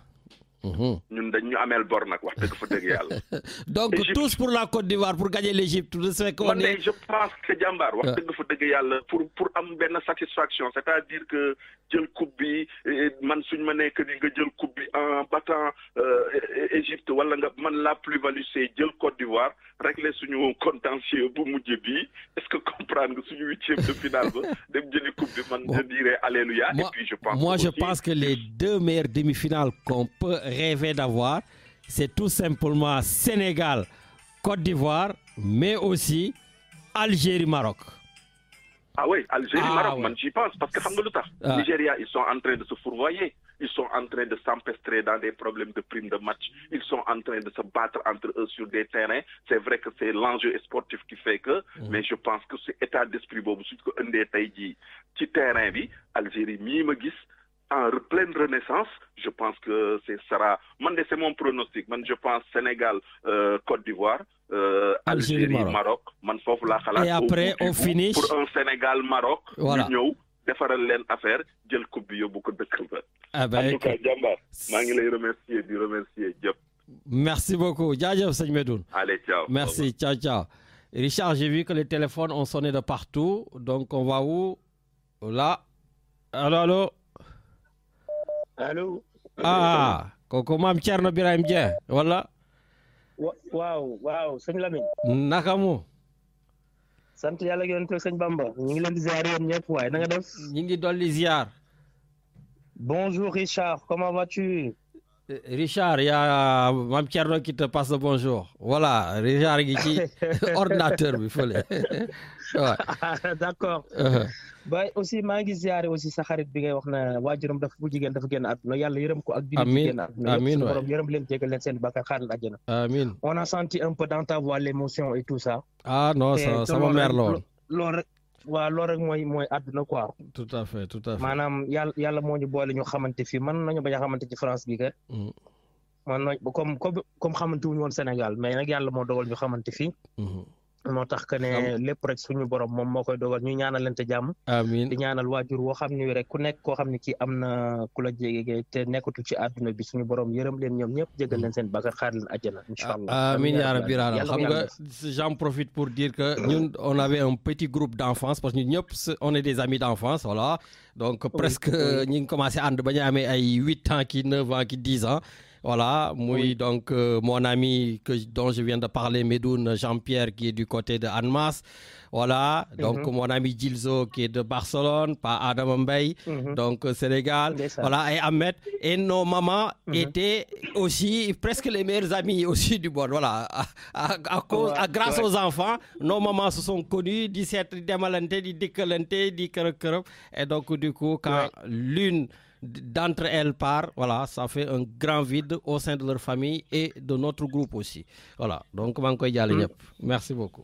ñun dañ ñu amel bor nak wax deug fa deug yalla. Donc Égypte, tous pour la Côte d'Ivoire pour gagner l'Égypte, tout ce qu'on est. Je pense que Djambar wax deug fa deug yalla pour pour am ben satisfaction, c'est-à-dire que jël coupe bi man suñ ma nek ni nga jël coupe bi en battant euh, Égypte wala nga man la plus-value c'est jël Côte d'Ivoire, régler suñu contentieux bu mujj bi. Est-ce que comprendre nga suñu huitième de finale ba dem jëli coupe bi man bon. Je dirais alléluia. Moi, et puis je pense moi je aussi, pense que les deux meilleures demi-finales qu'on peut rêver d'avoir, c'est tout simplement Sénégal, Côte d'Ivoire, mais aussi Algérie-Maroc. Ah oui, Algérie-Maroc, ah, ouais. J'y pense, parce que ah. Nigeria, ils sont en train de se fourvoyer, ils sont en train de s'empestrer dans des problèmes de primes de match, ils sont en train de se battre entre eux sur des terrains. C'est vrai que c'est l'enjeu sportif qui fait que, mmh. mais je pense que c'est état d'esprit, surtout un des taïdis, petit terrain, Algérie, mi-me-gis, en pleine renaissance, je pense que ce sera... C'est mon pronostic. Je pense Sénégal, euh, Côte d'Ivoire, euh, Algérie, Algérie, Maroc. Maroc. Et après, on finit... Pour un Sénégal-Maroc, voilà. Nous, defaral leen affaire, jël coupe bi yóbbu ko dëkk ba. Ah ben, en tout cas, Djambar, maa ngi lay remercier, di remercier Diop. Merci beaucoup. Jaajëf, Seigne Medoune. Allez, ciao. Merci, ciao, ciao. Richard, j'ai vu que les téléphones ont sonné de partout. Donc, on va où? Là. Allô, allô? Allô. Ah, kooku maam Thierno Birahim Dieng wala. waaw waaw sëñ Lamine. naka mu. sant yàlla ak yonent sëñ Bamba. ñu ngi leen di ziar yéen ñëpp waaye na nga def. ñu ngi dolli ziar. Bonjour Richard, comment vas-tu? Richard, il y a maam Thierno qui te passe le bonjour. Voilà, Richard gi ci ordinateur bi fële. D'accord. Ba aussi maa ngi ziaré aussi sa xarit bi ngay wax na waajuram dafa bu jigéen dafa génn àdduna yàlla yërëm ko ak jullit ci génn àdduna amiin borom yërëm leen jégal leen seen bakkaar xaaral àjjana. Amiin. On a senti un peu dans ta voix l'émotion et tout ça. Ah non, ça ça ma mère la woon. loolu rek waaw loolu rek mooy mooy àdduna quoi. tout à fait tout à fait. maanaam yàlla yàlla moo ñu boole ñu xamante fii mën nañu bañ a xamante ci France bi kat. man nañ comme comme comme xamante wuñu woon Sénégal mais nag yàlla moo dogal ñu xamante fii. moo tax que ne lépp rek suñu borom moom moo koy dogal ñu ñaanalante jàmm. amiin di ñaanal waajur woo xam ne rek ku nekk koo xam ne kii am na ku la jege te nekkatul ci àdduna bi suñu borom yërëm leen ñoom ñëpp jégal leen seen bakar xaar leen àjjana incha allah. amiin yaa rabbi xam nga j'en profite pour dire que ñun on avait un petit groupe d'enfance parce que ñun ñëpp on est des amis d'enfance voilà donc presque ñi ngi commencé ànd ba ñu amee ay huit ans ki neuf ans ki dix ans. Voilà, moi, oui. donc euh, mon ami que, dont je viens de parler, Medoun Jean-Pierre, qui est du côté de Annemasse. Voilà, donc mm-hmm. mon ami Gilzo qui est de Barcelone, pas Adam Mbaye, mm-hmm. donc euh, Sénégal. Voilà, et Ahmed. Et nos mamans mm-hmm. étaient aussi presque les meilleurs amis aussi du monde. Voilà, à, à, à cause, ouais, à, grâce ouais. aux enfants, nos mamans se sont connues, di seet di demalante, di dikkalante, di kërëb kërëb. Et donc du coup, quand ouais. l'une d'entre elles part, voilà, ça fait un grand vide au sein de leur famille et de notre groupe aussi. Voilà, donc maa ngi koy jàll ñëpp. Merci beaucoup.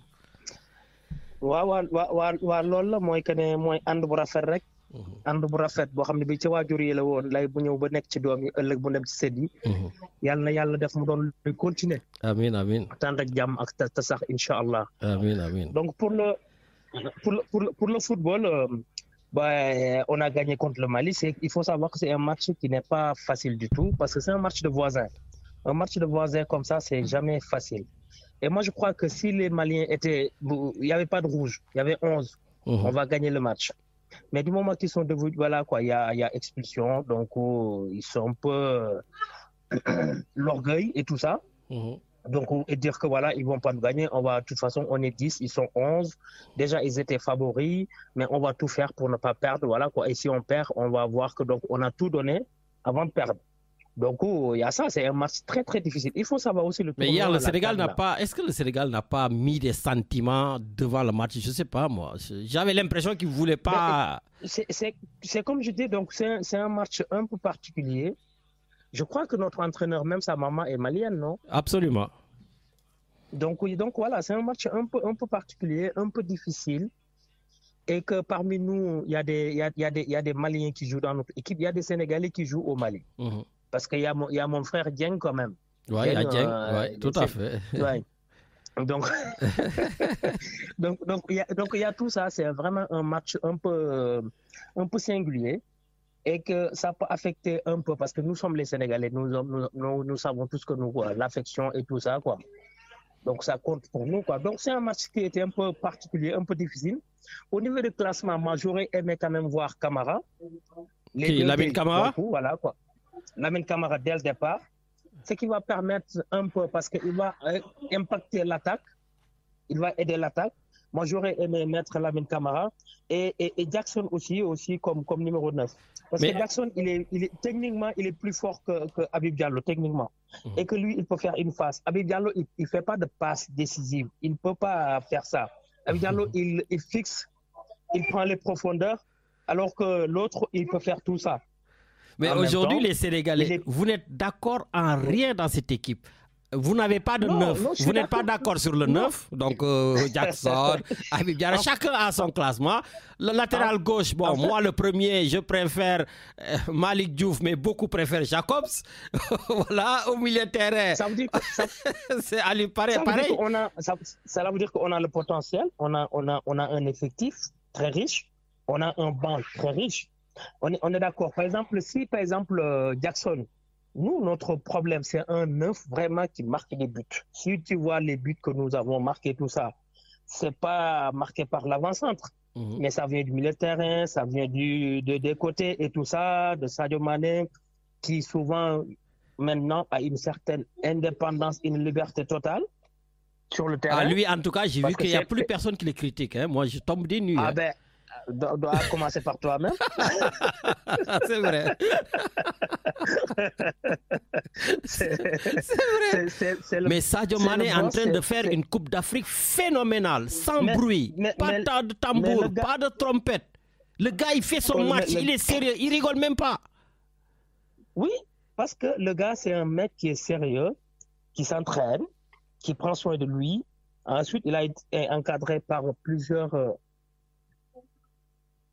waaw waaw waaw waaw loolu la mooy que ne mooy ànd bu rafet rek. ànd bu rafet boo xam ne bi ci waajur yi la woon lay bu ñëw ba nekk ci doom yi ëllëg bu dem ci sët yi. yàlla na yàlla def mu doon luy continuer. amiin amiin. tànn ak jàmm ak ta sax incha allah. amiin amiin. donc pour le pour le pour le pour le football. Euh, Bah, on a gagné contre le Mali. C'est, il faut savoir que c'est un match qui n'est pas facile du tout parce que c'est un match de voisins. Un match de voisins comme ça, c'est jamais facile. Et moi, je crois que si les Maliens étaient... Il n'y avait pas de rouge, il y avait onze. Uh-huh. On va gagner le match. Mais du moment qu'ils sont devenus... Voilà, quoi, il y a, il y a expulsion. Donc, oh, ils sont un peu... l'orgueil et tout ça. Uh-huh. Donc, et dire que voilà, ils vont pas nous gagner. On va, de toute façon, on est dix, ils sont onze. Déjà, ils étaient favoris, mais on va tout faire pour ne pas perdre. Voilà, quoi. Et si on perd, on va voir que donc, on a tout donné avant de perdre. Donc, il y a ça, c'est un match très, très difficile. Il faut savoir aussi le Mais hier, le Sénégal n'a pas, est-ce que le Sénégal n'a pas mis des sentiments devant le match? Je sais pas, moi. J'avais l'impression qu'il voulait pas. C'est, c'est, c'est comme je dis, donc, c'est un, c'est un match un peu particulier. Je crois que notre entraîneur, même sa maman, est malienne, non? Absolument. Donc, donc voilà, c'est un match un peu, un peu particulier, un peu difficile. Et que parmi nous, il y a des, il y a, il y a des, il y a des Maliens qui jouent dans notre équipe, il y a des Sénégalais qui jouent au Mali. Mmh. Parce qu'il y a mon, il y a mon frère Dieng quand même. Oui, il y a Dieng, euh, ouais, tout à fait. Ouais. Donc, donc, donc, il y a, donc, il y a tout ça. C'est vraiment un match un peu, un peu singulier. Et que ça peut affecter un peu, parce que nous sommes les Sénégalais, nous, nous, nous, nous savons tous que nous, quoi, l'affection et tout ça, quoi. Donc ça compte pour nous, quoi. Donc c'est un match qui était un peu particulier, un peu difficile. Au niveau du classement, moi j'aurais aimé quand même voir Camara. Les qui, Lamine Camara? Voilà, quoi. Lamine Camara dès le départ. Ce qui va permettre un peu, parce qu'il va impacter l'attaque, il va aider l'attaque. Moi, j'aurais aimé mettre Lamine Camara et, et, et Jackson aussi, aussi comme, comme numéro neuf. Parce Mais... que Jackson, il est, il est, techniquement, il est plus fort que, que Habib Diallo, techniquement. Mmh. Et que lui, il peut faire une passe. Habib Diallo, il ne fait pas de passe décisive. Il ne peut pas faire ça. Habib Diallo, mmh. il, il fixe, il prend les profondeurs, alors que l'autre, il peut faire tout ça. Mais en aujourd'hui, les Sénégalais, est... vous n'êtes d'accord en rien dans cette équipe. Vous n'avez pas de neuf. Vous n'êtes pas d'accord sur le neuf. Donc, euh, Jackson, Habib Diallo, chacun a son classement. Le latéral gauche, bon, moi, le premier, je préfère euh, Malick Diouf, mais beaucoup préfèrent Jacobs. Voilà, au milieu de terrain. Ça veut dire que ça, c'est allez, pareil, ça veut pareil. Dire qu'on a, ça, ça veut dire qu'on a le potentiel. On a, on a, on a un effectif très riche. On a un banc très riche. On est, on est d'accord. Par exemple, si, par exemple, euh, Jackson, nous, notre problème, c'est un neuf vraiment qui marque des buts. Si tu vois les buts que nous avons marqués, tout ça, c'est pas marqué par l'avant-centre, mmh. mais ça vient du milieu de terrain, ça vient du, de, des côtés et tout ça, de Sadio Mané, qui souvent, maintenant, a une certaine indépendance, une liberté totale sur le terrain. Ah, lui, en tout cas, j'ai vu qu'il n'y a plus personne qui le critique. Hein. Moi, je tombe des nues. Ah hein. ben, doit, doit commencer par toi-même. C'est vrai. c'est, c'est vrai. C'est, c'est, c'est le, mais Sadio Mané est en train de faire une Coupe d'Afrique phénoménale, sans mais, bruit, mais, pas mais, de tambour, gars... pas de trompette. Le gars, il fait son match, le, il est sérieux, il rigole même pas. Oui, parce que le gars, c'est un mec qui est sérieux, qui s'entraîne, qui prend soin de lui. Ensuite, il a été encadré par plusieurs...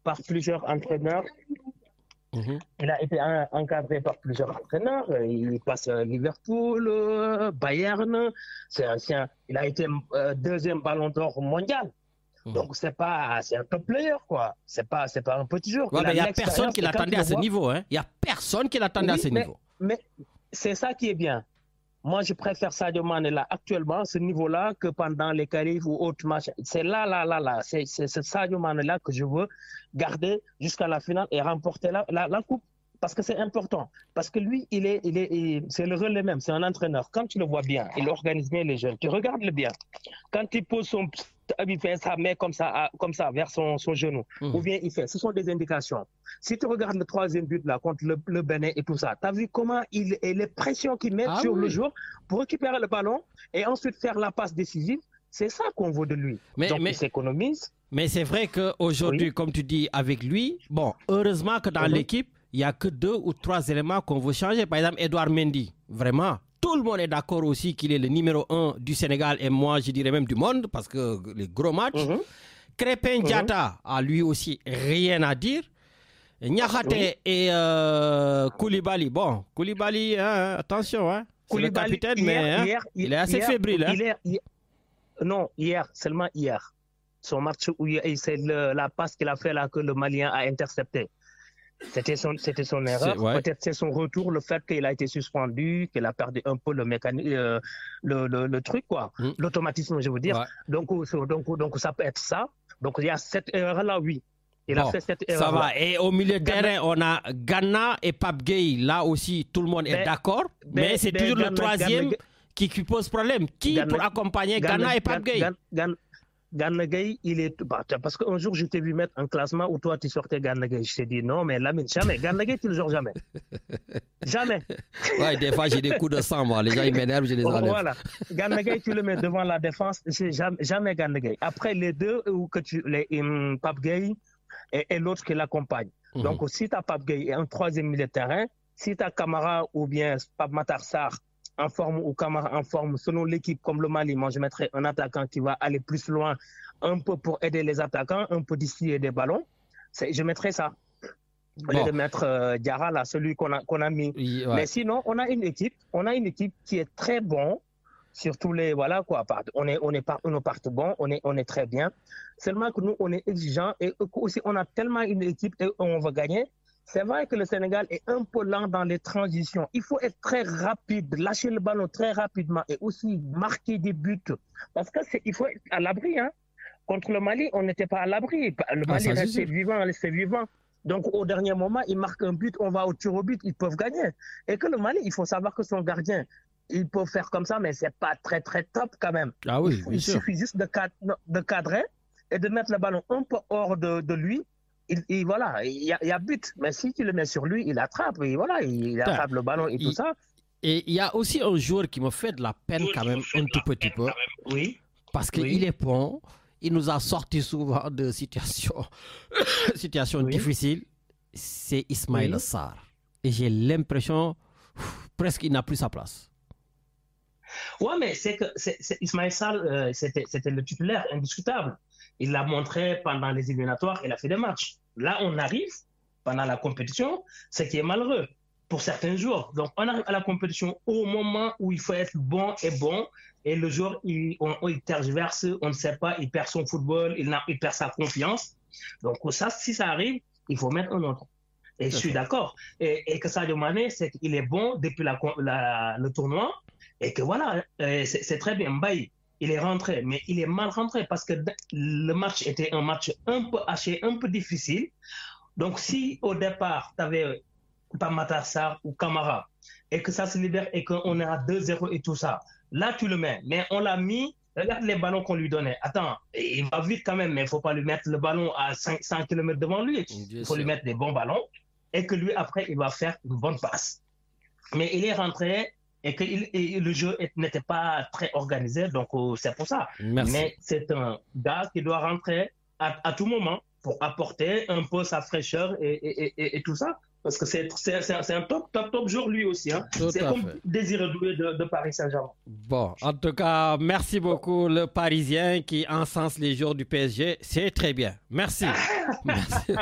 par plusieurs entraîneurs. Mmh. Il a été un, encadré par plusieurs entraîneurs. Il passe à Liverpool, euh, Bayern. C'est un, c'est un, il a été euh, deuxième ballon d'or mondial. Mmh. Donc, c'est, pas, c'est un top player, quoi. C'est pas, c'est pas un petit joueur. Ouais, il n'y a, a personne qui l'attendait à ce vois... niveau. Il n'y a personne qui l'attendait oui, à ce mais, niveau. Mais c'est ça qui est bien. Moi, je préfère Sadio Mané là, actuellement, ce niveau-là, que pendant les qualifs ou autres matchs. C'est là, là, là, là. C'est, c'est ce Sadio Mané là que je veux garder jusqu'à la finale et remporter la, la, la coupe. Parce que c'est important. Parce que lui, il est, il est, il, c'est le relais même. C'est un entraîneur. Quand tu le vois bien, il organise bien les jeunes. Tu regardes le bien. Quand il pose son, il fait sa main comme ça, comme ça vers son, son genou. Mmh. Ou bien il fait. Ce sont des indications. Si tu regardes le troisième but là contre le, le Bénin et tout ça, tu as vu comment il et les pressions qu'il met ah, sur oui. le joueur pour récupérer le ballon et ensuite faire la passe décisive. C'est ça qu'on veut de lui. Mais, Donc mais, il s'économise. Mais c'est vrai qu'aujourd'hui, oui. comme tu dis, avec lui, bon, heureusement que dans mmh. l'équipe, il n'y a que deux ou trois éléments qu'on veut changer. Par exemple, Edouard Mendy, vraiment. Tout le monde est d'accord aussi qu'il est le numéro un du Sénégal et moi, je dirais même du monde, parce que les gros matchs. Mm-hmm. Crépin Diatta mm-hmm. a lui aussi rien à dire. Niakhaté oui. et euh, Koulibaly. Bon, Koulibaly, hein, attention, hein, c'est Koulibaly, le capitaine, hier, mais hein, hier, il est assez hier, fébrile. Hein. Hier, hier, non, hier, seulement hier. Son match où il, c'est le, la passe qu'il a fait là que le Malien a intercepté. C'était son, c'était son erreur. C'est, ouais. Peut-être c'est son retour, le fait qu'il a été suspendu, qu'il a perdu un peu le mécanisme, euh, le, le, le truc, quoi. Mm. L'automatisme, je veux dire. Ouais. Donc, donc, donc, ça peut être ça. Donc, il y a cette erreur-là, oui. Il bon, a fait cette erreur. Ça va. Et au milieu de terrain, on a Gana et Pape Gueye. Là aussi, tout le monde est ben, d'accord. Ben, mais c'est ben, toujours Gana, le troisième Gana, qui, qui pose problème. Qui Gana, pour accompagner Gana, Gana et Pape Gueye? Gana Gueye, il est. Bah, parce qu'un jour, je t'ai vu mettre un classement où toi, tu sortais Gana Gueye. Je t'ai dit non, mais Lamine, jamais. Gana Gueye, tu le sors jamais. Jamais. Ouais, des fois, j'ai des coups de sang, moi. Les gens, ils m'énervent, je les enlève. Voilà. Gana Gueye, tu le mets devant la défense. C'est jamais, jamais Gana Gueye. Après, les deux, ou que tu, les, um, Pape Gueye et, et l'autre qui l'accompagne. Mm-hmm. Donc, si tu as Pape Gueye et un troisième milieu de terrain, si tu as Camara ou bien Pape Matar Sarr en forme ou Camara en forme, selon l'équipe comme le Mali, moi je mettrais un attaquant qui va aller plus loin, un peu pour aider les attaquants, un peu distiller des ballons. C'est, je mettrais ça. Au lieu bon. de mettre euh, Diarra là, celui qu'on a, qu'on a mis. Oui, ouais. Mais sinon, on a une équipe, on a une équipe qui est très bon sur tous les, voilà quoi. On est, on est par, on part bon, on est, on est très bien. Seulement que nous, on est exigeants et aussi on a tellement une équipe et on va gagner. C'est vrai que le Sénégal est un peu lent dans les transitions. Il faut être très rapide, lâcher le ballon très rapidement et aussi marquer des buts. Parce qu'il faut être à l'abri. Hein. Contre le Mali, on n'était pas à l'abri. Le Mali ah, restait vivant, restait vivant. Donc au dernier moment, ils marquent un but, on va au tir au but, ils peuvent gagner. Et que le Mali, il faut savoir que son gardien, il peut faire comme ça, mais c'est pas très très top quand même. Ah oui, il, faut, il suffit juste de, cad- de cadrer et de mettre le ballon un peu hors de, de lui. Il, il, voilà, il y, a, il y a but. Mais si tu le mets sur lui, il attrape. Et voilà, il attrape le ballon et il, tout ça. Et il y a aussi un joueur qui me fait de la peine quand même un tout petit peu. Oui. Parce qu'il oui. est bon. Il nous a sorti souvent de situations, situations oui. difficiles. C'est Ismaïla oui. Sarr. Et j'ai l'impression pff, presque qu'il n'a plus sa place. Ouais, mais c'est que c'est, c'est Ismaïla Sarr, euh, c'était, c'était le titulaire indiscutable. Il l'a montré pendant les éliminatoires, il a fait des matchs. Là, on arrive pendant la compétition, ce qui est malheureux pour certains joueurs. Donc, on arrive à la compétition au moment où il faut être bon et bon, et le joueur, il, on, il tergiverse, on ne sait pas, il perd son football, il, il perd sa confiance. Donc, ça, si ça arrive, il faut mettre un autre. Et je suis d'accord. Et, et que Sadio Mané, c'est qu'il est bon depuis la, la, le tournoi, et que voilà, c'est, c'est très bien. Mbaye, il est rentré, mais il est mal rentré parce que le match était un match un peu haché, un peu difficile. Donc, si au départ, tu avais pas Matar Sarr ou Camara et que ça se libère et qu'on est à deux zéro et tout ça, là, tu le mets. Mais on l'a mis, regarde les ballons qu'on lui donnait. Attends, il va vite quand même, mais il ne faut pas lui mettre le ballon à cinq cents kilomètres devant lui. Il faut lui mettre des bons ballons et que lui, après, il va faire une bonne passe. Mais il est rentré et que il, et le jeu n'était pas très organisé, donc euh, c'est pour ça. Merci. Mais c'est un gars qui doit rentrer à, à tout moment pour apporter un peu sa fraîcheur et, et, et, et tout ça. Parce que c'est un top, top, top joueur lui aussi. Hein. C'est comme fait. Désiré Doué de, de Paris Saint-Germain. Bon, en tout cas, merci beaucoup le Parisien qui encense les joueurs du P S G. C'est très bien. Merci. Merci.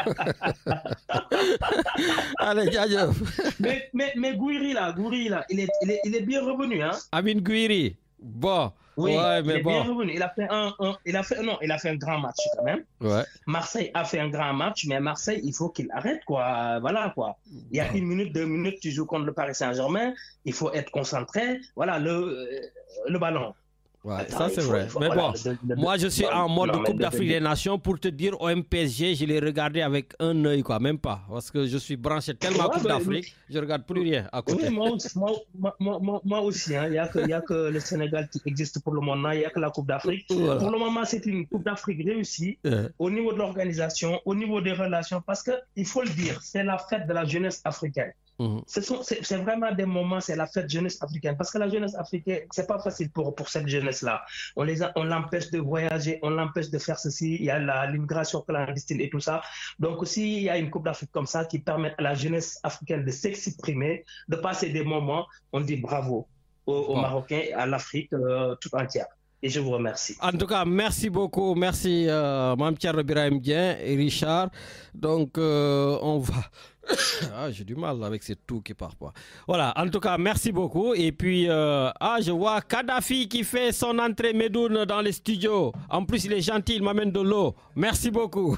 Allez, Djadjo. Mais, mais, mais Gouiri, là, Gouiri, là, il est, il, est, il est bien revenu. Hein. Amin Gouiri. Bon. Oui, ouais, mais il est bon. bien revenu. Il a fait un, un, il a fait, non, il a fait un grand match quand même. Ouais. Marseille a fait un grand match, mais Marseille, il faut qu'il arrête, quoi. Voilà, quoi. Il y a une minute, deux minutes, tu joues contre le Paris Saint-Germain. Il faut être concentré. Voilà, le, le ballon. Ouais, Attends, ça c'est faut, vrai. faut, Mais voilà, bon, de, de, de, moi je suis non, en mode non, Coupe de, d'Afrique de, des Nations pour te dire au M P S G, je l'ai regardé avec un œil, quoi, même pas. Parce que je suis branché tellement ouais, Coupe bah, d'Afrique, je regarde plus rien à côté. Oui, moi, moi, moi, moi, moi aussi, hein. Il n'y a, a que le Sénégal qui existe pour le moment, il n'y a que la Coupe d'Afrique. Voilà. Pour le moment, c'est une Coupe d'Afrique réussie euh. au niveau de l'organisation, au niveau des relations, parce qu'il faut le dire, c'est la fête de la jeunesse africaine. Mmh. C'est vraiment des moments, c'est la fête jeunesse africaine. Parce que la jeunesse africaine, c'est pas facile pour, pour cette jeunesse-là. On les a, on l'empêche de voyager, on l'empêche de faire ceci. Il y a l'immigration clandestine et tout ça. Donc, s'il y a une Coupe d'Afrique comme ça qui permet à la jeunesse africaine de s'exprimer, de passer des moments, on dit bravo aux, aux bon. Marocains, à l'Afrique euh, tout entière. Et je vous remercie. En tout cas, merci beaucoup. Merci, euh, Mme Thierry Birahim Dieng et Richard. Donc, euh, on va... ah, j'ai du mal avec ces tout qui part pas. Voilà, en tout cas, merci beaucoup. Et puis, euh, ah, je vois Kadhafi qui fait son entrée Médoune dans les studios. En plus, il est gentil, il m'amène de l'eau. Merci beaucoup.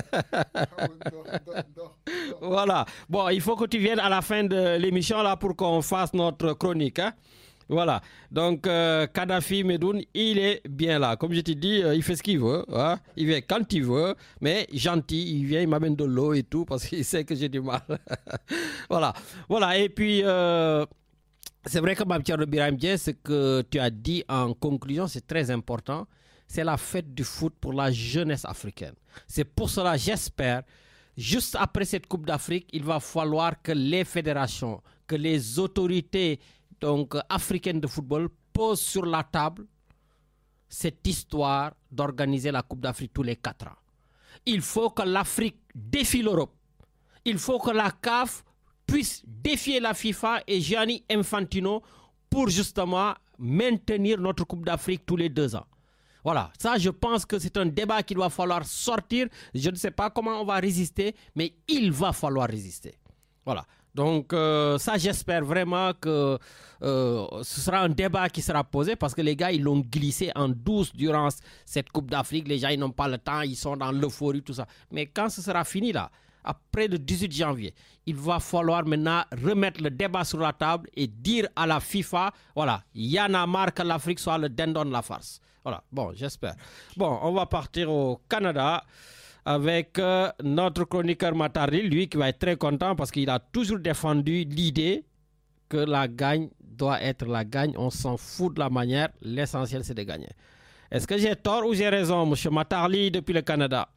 Voilà. Bon, il faut que tu viennes à la fin de l'émission là pour qu'on fasse notre chronique. Hein? Voilà, donc euh, Kadhafi Médoune, il est bien là. Comme je t'ai dit, euh, il fait ce qu'il veut. Hein? Il vient quand il veut, mais gentil, il vient, il m'amène de l'eau et tout parce qu'il sait que j'ai du mal. Voilà, voilà. Et puis, euh, c'est vrai que ma petite Birahim Dieng, ce que tu as dit en conclusion, c'est très important. C'est la fête du foot pour la jeunesse africaine. C'est pour cela, j'espère, juste après cette Coupe d'Afrique, il va falloir que les fédérations, que les autorités donc africaine de football pose sur la table cette histoire d'organiser la Coupe d'Afrique tous les quatre ans. Il faut que l'Afrique défie l'Europe. Il faut que la C A F puisse défier la FIFA et Gianni Infantino pour justement maintenir notre Coupe d'Afrique tous les deux ans. Voilà, ça je pense que c'est un débat qu'il va falloir sortir. Je ne sais pas comment on va résister, mais il va falloir résister. Voilà. Donc euh, ça, j'espère vraiment que euh, ce sera un débat qui sera posé parce que les gars, ils l'ont glissé en douce durant cette Coupe d'Afrique. Les gens, ils n'ont pas le temps, ils sont dans l'euphorie, tout ça. Mais quand ce sera fini là, après le dix-huit janvier, il va falloir maintenant remettre le débat sur la table et dire à la FIFA, voilà, il y en a marre que l'Afrique soit le dindon de la farce. Voilà, bon, j'espère. Bon, on va partir au Canada avec euh, notre chroniqueur Matardi, lui qui va être très content parce qu'il a toujours défendu l'idée que la gagne doit être la gagne. On s'en fout de la manière, l'essentiel c'est de gagner. Est-ce que j'ai tort ou j'ai raison, M. Matardi, depuis le Canada?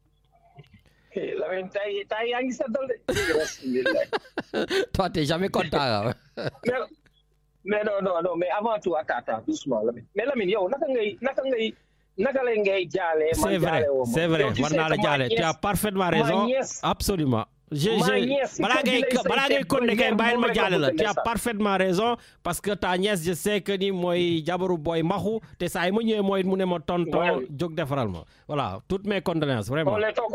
Toi, tu n'es jamais content. Hein? mais, mais non, non, non, mais avant tout, attends, attends, doucement. Mais là, yo, c'est vrai, c'est vrai. Tu as parfaitement raison. Absolument. Tu as parfaitement raison parce que ta nièce, je sais que ni moi, Jabaru Boy Mahou, tu sais, moi, moi, moi, moi, tonton, Jok Defralma. Voilà, toutes mes condoléances, vraiment.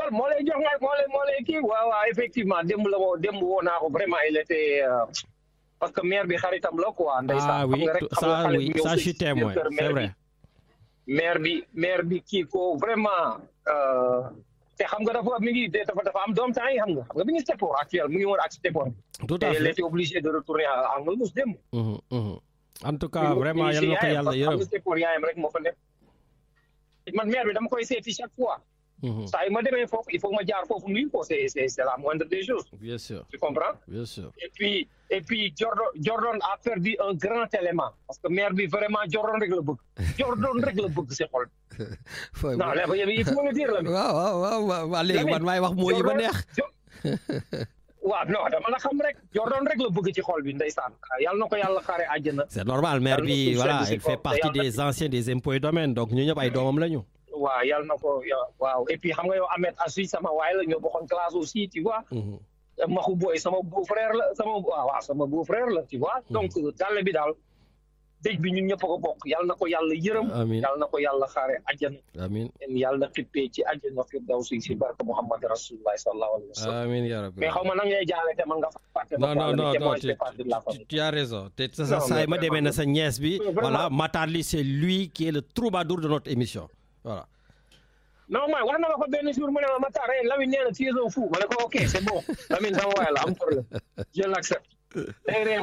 Effectivement, vraiment, il était. Parce que mère bi xaritam la quoi. Ah oui, ça, oui, ça, je suis témoin, c'est vrai. Maire bi maire bi kii ko vraiment te xam nga dafa mi ngi dafa dafa am doom temps yi xam nga xam nga mi ngi Stepor actuel mu ngi woon ak Stepor. Tout à fait. Elle était obligée de retourner à Angelus dem. En tout cas vraiment yal na ko yàlla yërëm. Stepor yaayam rek moo fa nekk. Man maire bi dama koy seeti chaque fois. Ça il m'a demee foofu il faut que ma jaar foofu nuyu ko c'est c'est c'est la moindre des choses. Bien sûr. Tu comprends? Bien sûr. Et puis et puis Jordan Jordan a perdu un grand élément parce que maire bi vraiment Jordan rek la bëgg. Jordan rek la bëgg si xol. Non là il faut me dire la. waaw waaw waaw léegi man maay wax mooy yi ma neex. waaw non dama la xam rek Jordan rek la bëgg ci xol bi ndeysaan yàlla na ko yàlla xaare àjjana. C'est normal maire bi voilà il fait partie des anciens des impôts et domaines donc ñu ñëpp ay doomam lañu. waaw yàlla na ko waaw et puis xam nga yow Ahmed Assis sama waay la ñoo bokkoon classe aussi tu vois. Mahou Boy sama beau-frère la sama waaw waaw sama beau-frère la tu vois donc dàll bi daal dëj bi ñun ñëpp a ko bokk yàlla na ko yàlla yërëm yàlla na ko yàlla xaare àjjana amiin yàlla na xippee ci àjjana firdawsi si barke Muhammad rasulullah sallallahu alayhi wa sallam amiin yaa rabbi mais xaw ma nan ngay jaale te man nga fàtte non non non non tu as raison te sa saa ma demee na sa nièce bi voilà Matar Ly c'est lui qui est le troubadour de notre émission voilà. Non, moi, on a pas bien sûr, moi, Matar, là, il y a un tiers au fou. Moi, ok, c'est bon. Là, il y a un problème. Je l'accepte. Mais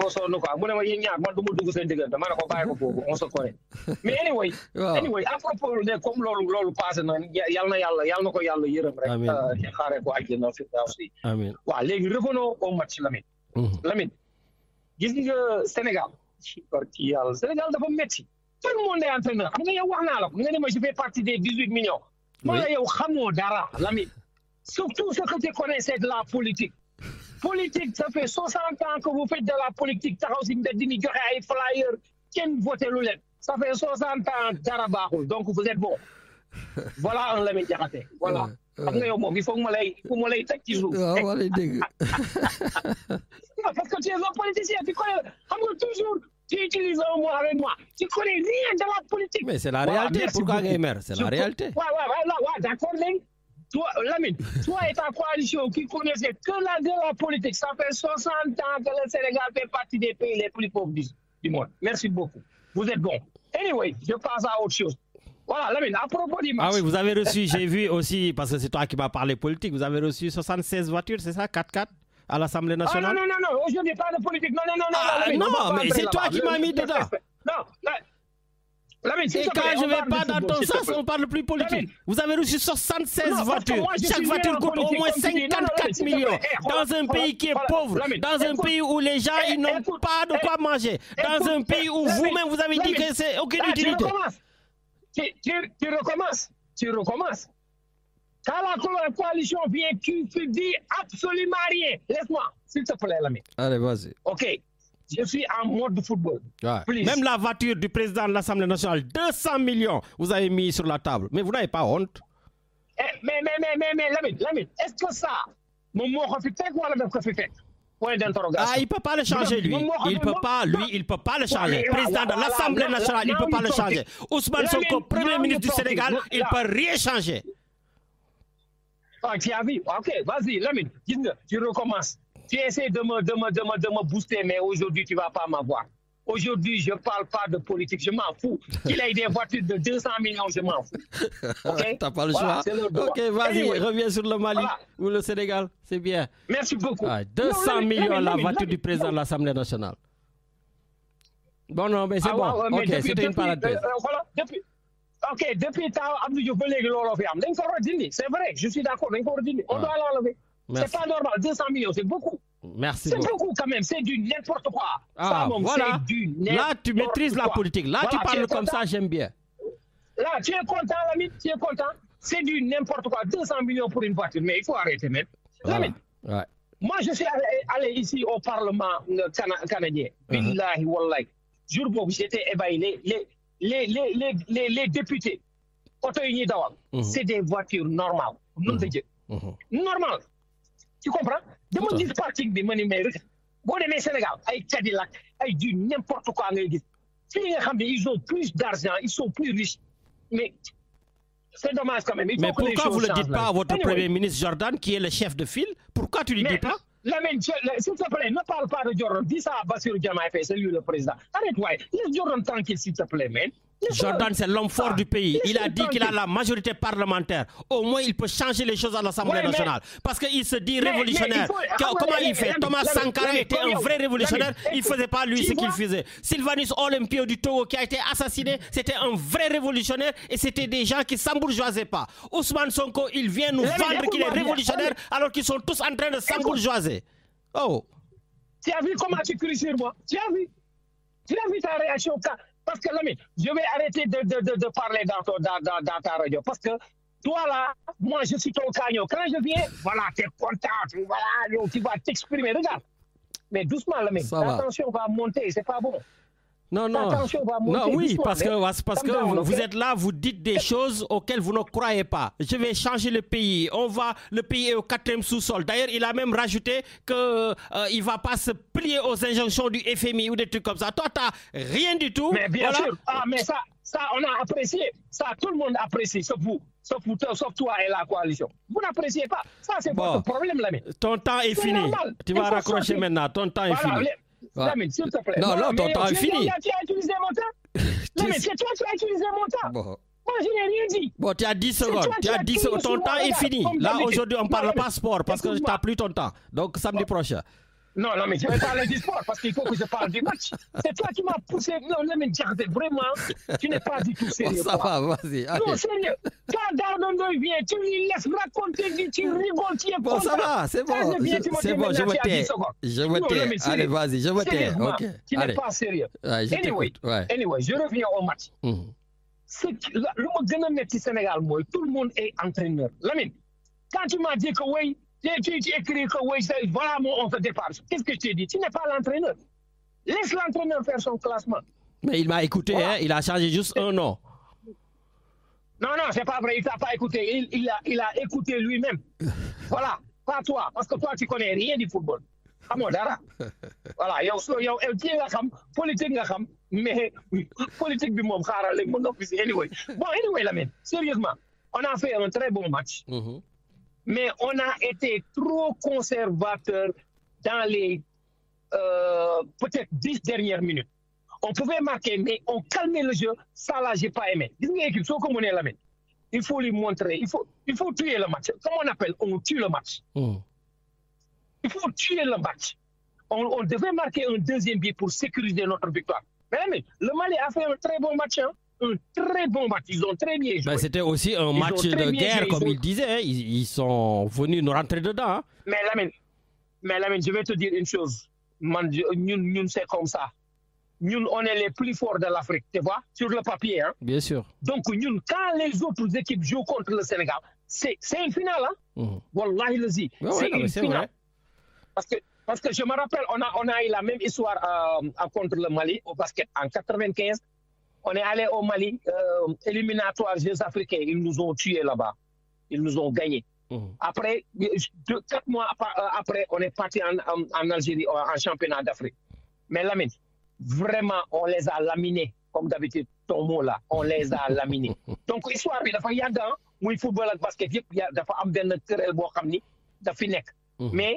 anyway, anyway, à propos de comme l'on passe, il y a yalla yalla ko yalla yeureum rek xare ko aljana fi aussi. Amin. Wa légui revenons au match Lamine. Lamine. Gis nga Sénégal. Parti yalla Sénégal dafa metti. Tout le monde est entraîneur. Xam nga yow wax na la ko nga ne ma je fais partie des dix-huit millions. Moi yow xamoo dara Lamine. Surtout ce que tu connais c'est de la politique. Politique, ça fait soixante ans que vous faites de la politique. Flyer, voté ça fait soixante ans d'Arabahou, donc vous êtes bon. Voilà un Lamine Diakhaté. Voilà. Il faut que je me l'aille toujours. Parce que tu es un politicien, tu connais toujours. Tu utilises un mot avec moi. Tu connais rien de la politique. Mais c'est la réalité. Pourquoi gamer? C'est la réalité. Ouais, ouais, ouais, d'accord, toi, Lamine, toi et ta coalition qui connaissait que la, de la politique, ça fait soixante ans que le Sénégal fait partie des pays les plus pauvres du monde. Merci beaucoup. Vous êtes bon. Anyway, je passe à autre chose. Voilà, Lamine, à propos du match. Ah oui, vous avez reçu, j'ai vu aussi, parce que c'est toi qui m'as parlé politique, vous avez reçu soixante-seize voitures, c'est ça, quatre-quatre à l'Assemblée nationale? Ah non, non, non, non, aujourd'hui pas de politique. Non, non, non, non. Ah, Lamine, non, mais c'est toi qui m'as mis dedans. Non, non. Lamine, et quand je ne vais pas dans ton sens, on parle plus politique. Vous avez reçu soixante-seize voitures. Chaque voiture coûte au moins cinquante-quatre millions. Dans un pays qui est pauvre, dans un pays où les gens ils n'ont pas de quoi manger, dans un pays où vous-même vous avez dit que c'est aucune utilité. Tu, tu, tu recommences. Tu recommences. Quand la coalition vient, tu ne dis absolument rien. Laisse-moi, s'il te plaît, Lamine. Allez, vas-y. OK. Je suis en mode de football. Ouais. Même la voiture du président de l'Assemblée nationale, deux cents millions, vous avez mis sur la table. Mais vous n'avez pas honte. Eh, mais, mais, mais, mais, mais, Lamine, Lamine, est-ce que ça, mon mot refait ou le refait? Point d'interrogation. Ah, il ne peut pas le changer, lui. Il ne peut pas, lui, il ne peut pas le changer. Président de l'Assemblée nationale, il ne peut pas le changer. Ousmane Sonko, Premier ministre du Sénégal, il ne peut rien changer. Ah, tu as vu? OK, vas-y, Lamine, tu recommences. Tu essaies de me, de, me, de, me, de me booster, mais aujourd'hui, tu ne vas pas m'avoir. Aujourd'hui, je ne parle pas de politique, je m'en fous. Qu'il ait des voitures de deux cents millions, je m'en fous. Okay? Tu n'as pas le voilà, choix. Ok, vas-y, anyway, reviens sur le Mali voilà. ou le Sénégal, c'est bien. Merci beaucoup. Ah, deux cents non, millions, la voiture du président de l'Assemblée nationale. Bon, non, mais c'est ah, bon. Ouais, ok, c'était une parenthèse. Euh, voilà, depuis, ok, depuis Abdou Diouf, c'est vrai, je suis d'accord, on doit l'enlever. C'est pas normal, deux cents millions, c'est beaucoup. Merci c'est beaucoup. beaucoup quand même, c'est du n'importe quoi. Ah, ça, voilà. Du là, tu maîtrises la politique. Là, voilà, tu parles tu comme ça, j'aime bien. Là, tu es content, l'ami, tu es content. C'est du n'importe quoi, deux cents millions pour une voiture, mais il faut arrêter même. Voilà. Ouais. Moi, je suis allé, allé ici au Parlement cana canadien. Billahi, uh-huh. wallahi. Jour où j'étais ébahi, les, les, les, les, les, les, les députés, uh-huh. c'est des voitures normales. Non de Dieu. Normal. Tu comprends? Demande du parking des money mais bon les Sénégal, avec Cadillac, avec du n'importe quoi. Ils ont plus d'argent, ils sont plus riches. Mais c'est dommage quand même. Il faut mais que pourquoi vous ne le dites là. pas à votre anyway. Premier ministre Jordan, qui est le chef de file? Pourquoi tu ne lui dis pas? La même, s'il te plaît, ne parle pas de Jordan. Dis ça à Bassirou Diomaye Faye, c'est lui le président. Arrête-toi. Laisse Jordan tranquille, s'il te plaît, man. Jordan, c'est l'homme fort ah, du pays. Il a dit qu'il a la majorité parlementaire. Au moins, il peut changer les choses à l'Assemblée ouais, nationale. Parce qu'il se dit mais, révolutionnaire. Mais il faut, Comment mais, il fait mais, Thomas mais, Sankara mais, était mais, un vrai révolutionnaire. Mais, il ne faisait pas lui ce qu'il faisait. Sylvanus Olympio du Togo qui a été assassiné, c'était un vrai révolutionnaire et c'était des gens qui ne s'embourgeoisaient pas. Ousmane Sonko, il vient nous mais, vendre qu'il est révolutionnaire alors qu'ils sont tous en train de s'embourgeoiser. Oh. Tu as vu comment tu cries sur moi? Tu as vu? Tu as vu ta réaction? Parce que, Lamine, je vais arrêter de, de, de, de parler dans, ton, dans, dans, dans ta radio. Parce que toi, là, moi, je suis ton cagnon. Quand je viens, voilà, tu es content. Voilà, tu vas t'exprimer. Regarde. Mais doucement, Lamine. Ta tension va monter. C'est pas bon. Non, non. Non, oui, parce que, parce que vous, vous êtes là, vous dites des choses auxquelles vous ne croyez pas. Je vais changer le pays. On va, le pays est au quatrième sous-sol. D'ailleurs, il a même rajouté qu'il euh, ne va pas se plier aux injonctions du F M I ou des trucs comme ça. Toi, tu n'as rien du tout. Mais bien voilà. sûr. Ah, mais ça, ça, on a apprécié. Ça, tout le monde apprécie, sauf vous. Sauf, vous, sauf toi et la coalition. Vous n'appréciez pas. Ça, c'est bon. votre problème, là. Ton temps est, est fini. Normal. Tu vas raccrocher sortir. Maintenant. Ton temps est voilà, fini. Les... Ouais. Lamine, s'il te plaît. Non, non, ton temps est fini. Tu as utilisé mon temps. Non, mais c'est toi qui as utilisé mon temps. Bon. Moi, je n'ai rien dit. Bon, tu as dix secondes. Tu as dix secondes. Ton temps est fini. Là, aujourd'hui, on ne parle pas sport parce que tu n'as plus ton temps. Donc, samedi prochain. Non, non, mais je vais parler du sport parce qu'il faut que je parle du match. C'est toi qui m'as poussé. Non, non, mais vraiment, tu n'es pas du tout sérieux. Bon, ça va, vas-y. Non, sérieux. Quand Dardondo vient, tu lui laisses raconter, tu rigoles, tu es bon, ça va, c'est bon. C'est bon, je me tais. Je me tais. Allez, vas-y, je me tais. Ok. Tu n'es pas sérieux. Ouais, je anyway, ouais. anyway, je reviens au match. Mm. Le mot gën a metti Sénégal mooy tout le monde est entraîneur. Lamine, quand tu m'as dit que oui, tu, tu écris que oui, voilà, on se départ. Qu'est-ce que je t'ai dit? Tu n'es pas l'entraîneur. Laisse l'entraîneur faire son classement. Mais il m'a écouté, voilà. hein, il a changé juste un nom. Non, non, c'est pas vrai, il t'a pas écouté. Il, il, a, il a écouté lui-même. Voilà, pas toi, parce que toi, tu connais rien du football. Xamoo dara. Voilà, yow so yow yow kii nga xam politique nga xam mais politique bi moom xaaral léegi ma noppi si anyway. Bon, anyway, Lamine, sérieusement, on a fait un très bon match. Mm-hmm. Mais on a été trop conservateur dans les euh, peut-être dix dernières minutes. On pouvait marquer, mais on calmait le jeu. Ça, là, j'ai pas aimé. Dis nga équipe, soo ko mënee Lamine, il faut lui montrer, il faut, il faut tuer le match. Comment on appelle? On tue le match. Mm. Il faut tuer le match. On, on devait marquer un deuxième but pour sécuriser notre victoire. Mais, mais le Mali a fait un très bon match. Hein? Un très bon match. Ils ont très bien joué. Ben, c'était aussi un ils match de guerre, joué. Comme ils, ont... il disait. Hein? Ils, ils sont venus nous rentrer dedans. Hein? Mais Lamine, mais Lamine, je vais te dire une chose. Man, nous, nous, c'est comme ça. Nous, on est les plus forts de l'Afrique, tu vois, sur le papier. Hein? Bien sûr. Donc, nous, quand les autres équipes jouent contre le Sénégal, c'est une finale. Hein? Mm. Wallahi le zi. Ouais, c'est ouais, une finale. Vrai. Parce que, parce que je me rappelle, on a, on a eu la même histoire euh, contre le Mali au basket en quatre-vingt-quinze. On est allé au Mali, euh, éliminatoire Jeux africains. Ils nous ont tués là-bas. Ils nous ont gagnés. Mmh. Après, deux, quatre mois après, on est parti en, en, en Algérie, en championnat d'Afrique. Mais Lamine, vraiment, on les a laminés. Comme d'habitude, ton mot là, on les a laminés. Donc, l'histoire, il y a un football et basket, il y a un querelle qui est mais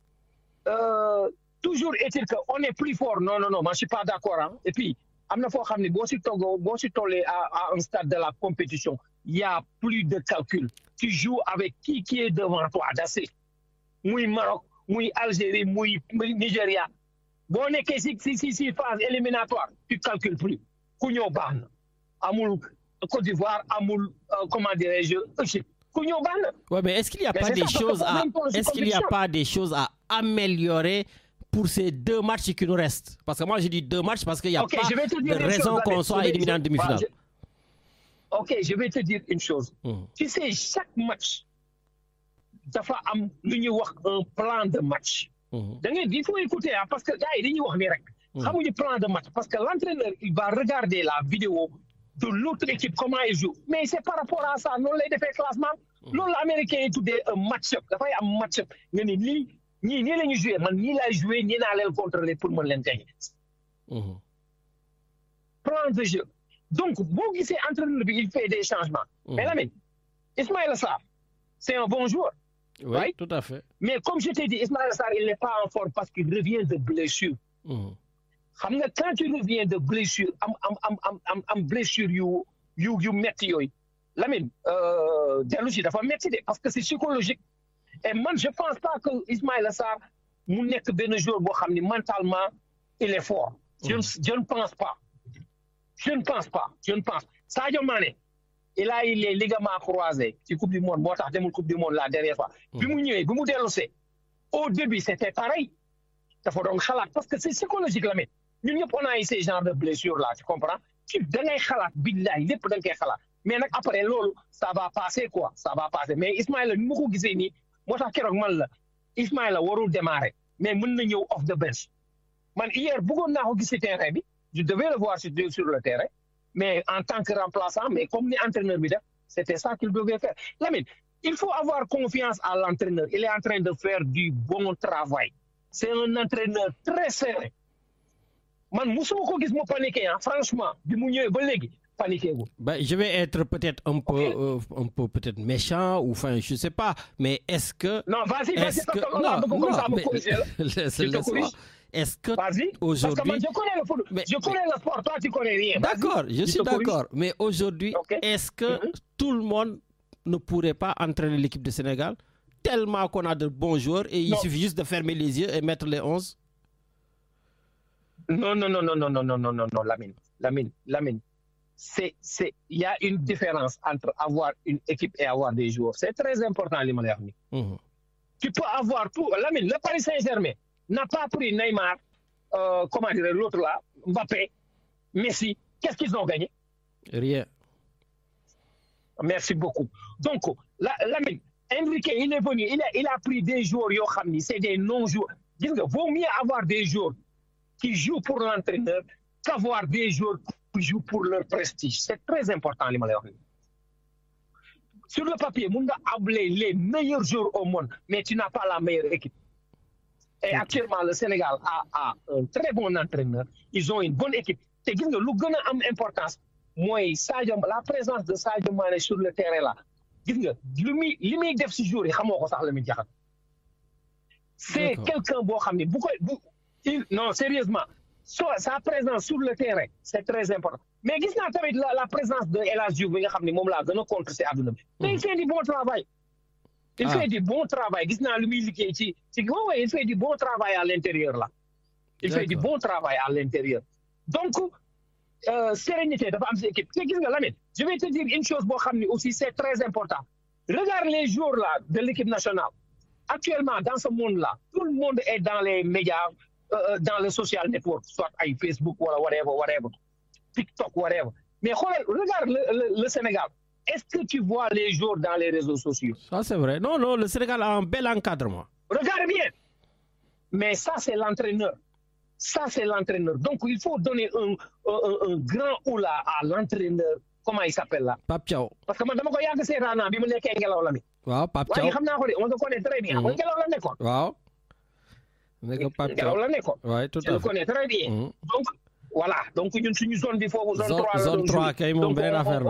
Euh, toujours est-il qu'on est plus fort. Non, non, non, moi je ne suis pas d'accord. Hein. Et puis, il faut savoir que si tu es à un stade de la compétition, il n'y a plus de calcul. Tu joues avec qui qui est devant toi. D'assez. Moi, Maroc, moi, Algérie, moi, Nigeria. Bon, on est que si, si, si, si, phase éliminatoire, tu ne calcules plus. Kounyo Ban, Amoul, Côte d'Ivoire, Amoul, euh, comment dirais-je, Égypte. Ouais, mais est-ce qu'il n'y a, pas des choses à, est-ce qu'il n'y a pas des choses à améliorer pour ces deux matchs qui nous restent? Parce que moi, je dis deux matchs parce qu'il n'y a okay, pas de raison qu'on soit éliminé en demi-finale. Je... Ok, je vais te dire une chose. Mm. Tu sais, chaque match, il faut un plan de match. Mm. Il faut écouter, hein, parce que gars, il y a un plan de match. Parce que l'entraîneur, il va regarder la vidéo de l'autre équipe, comment ils jouent. Mais c'est par rapport à ça, nous, les fait classement. Nous, l'Américain est tout un match-up. Il y a un match-up. Ni ni ni les jouer, ni la jouer, ni la contrôler pour me l'intégrer. Plan de jeu. Donc, bon, il s'est entraîné, il fait des changements. Mm. Mais là, mais, Ismaël Sarr, c'est un bon joueur. Oui, right? Tout à fait. Mais comme je t'ai dit, Ismaël Sarr, il n'est pas en forme parce qu'il revient de blessure. Mm. Quand tu reviens de blessure, am, am, am, am, am, am blessure, you, you, you metti yoy. Lamine, euh, parce que c'est psychologique. Et moi, je ne pense pas que Ismaël Sarr, mon nek ben jour, mentalement, il est fort. Je, mm. je ne pense pas. Je ne pense pas. Je ne pense. Sadio Mané, il a eu les ligaments croisés. Tu Coupe du Monde, moi, tu as la Coupe du Monde la dernière fois. Puis, mm. au début, c'était pareil. Il faut donc khalat parce que c'est psychologique, Lamine. Nous, on a eu ces genres de blessures-là, tu comprends? Tu dangay khalat, billahi, lépp dang kay khalat. Mais après, lolo, ça va passer, quoi. Ça va passer. Mais Ismaël, nous, nous, nous, nous, moi, je suis Ismaël, warul démarrer. Mais nous, nous, off the bench. Man, hier, beaucoup de gens ont vu ce terrain. je devais le voir sur, sur le terrain, mais en tant que remplaçant, mais comme entraîneur, c'était ça qu'il devait faire. Lamine, il faut avoir confiance à l'entraîneur. Il est en train de faire du bon travail. C'est un entraîneur très sérieux. Man, musuma ko gis mo paniquer, hein, franchement, bi mu ñëwé ba légui paniquer wu. Bah, je vais être peut-être un peu okay. euh, un peu peut-être méchant ou enfin je sais pas, mais est-ce que Non, vas-y, vas-y, est-ce que non, non, non, ça mais, laisse, laisse est-ce que aujourd'hui Parce que moi, je connais le foot, mais, je connais le sport, toi tu connais rien. D'accord, je, je suis d'accord, mais aujourd'hui, okay. est-ce que mm-hmm. tout le monde ne pourrait pas entraîner l'équipe du Sénégal tellement qu'on a de bons joueurs et il non. suffit juste de fermer les yeux et mettre les onze? Non, non, non, non, non, non, non, non, non, non, Lamine, Lamine, Lamine. C'est, c'est, il y a une différence entre avoir une équipe et avoir des joueurs. C'est très important, les Malherbe. Mm-hmm. Tu peux avoir tout. Lamine, le Paris Saint-Germain n'a pas pris Neymar, euh, comment dire, l'autre là, Mbappé, Messi. Qu'est-ce qu'ils ont gagné? Rien. Merci beaucoup. Donc, la, Lamine, Enrique, il est venu, il a, il a pris des joueurs, c'est des non-joueurs. Il vaut mieux avoir des joueurs qui jouent pour l'entraîneur qu'avoir des joueurs qui jouent pour leur prestige. C'est très important, les malheurs. Sur le papier, on a appelé les meilleurs joueurs au monde, mais tu n'as pas la meilleure équipe. Et actuellement, le Sénégal a, a un très bon entraîneur. Ils ont une bonne équipe. C'est ce qui a l'importance. Moi, la présence de Sadio Mané sur le terrain là, c'est quelqu'un qui Il, non, sérieusement, so, sa présence sur le terrain, c'est très important. Mais la, la présence de El Hadji Diouf, contre ces aduna. Mais il fait du bon travail. Il ah. fait du bon travail. Il fait du bon travail à l'intérieur là. Il fait du bon travail à l'intérieur. Donc, euh, sérénité de l'équipe. Je vais te dire une chose aussi, c'est très important. Regarde les jours là de l'équipe nationale. Actuellement, dans ce monde-là, tout le monde est dans les médias. Euh, dans le social network, soit avec Facebook ou whatever, whatever, TikTok, whatever. Mais regarde le, le, le Sénégal. Est-ce que tu vois les jours dans les réseaux sociaux? Ça, c'est vrai. Non, non, le Sénégal a un bel encadrement. Regarde bien. Mais ça, c'est l'entraîneur. Ça, c'est l'entraîneur. Donc, il faut donner un, un, un grand oula à l'entraîneur. Comment il s'appelle là? Pape Thiaw. Parce que madame, je sais que c'est un peu ngelaw la mi. Waaw, Pape Thiaw. On le connaît très bien. On le connaît. Waaw. Ouais, tout je le connais très bien. Mmh. Donc, voilà. Donc, nous sommes une zone de zone, zone trois. Zone trois, qui est une belle affaire.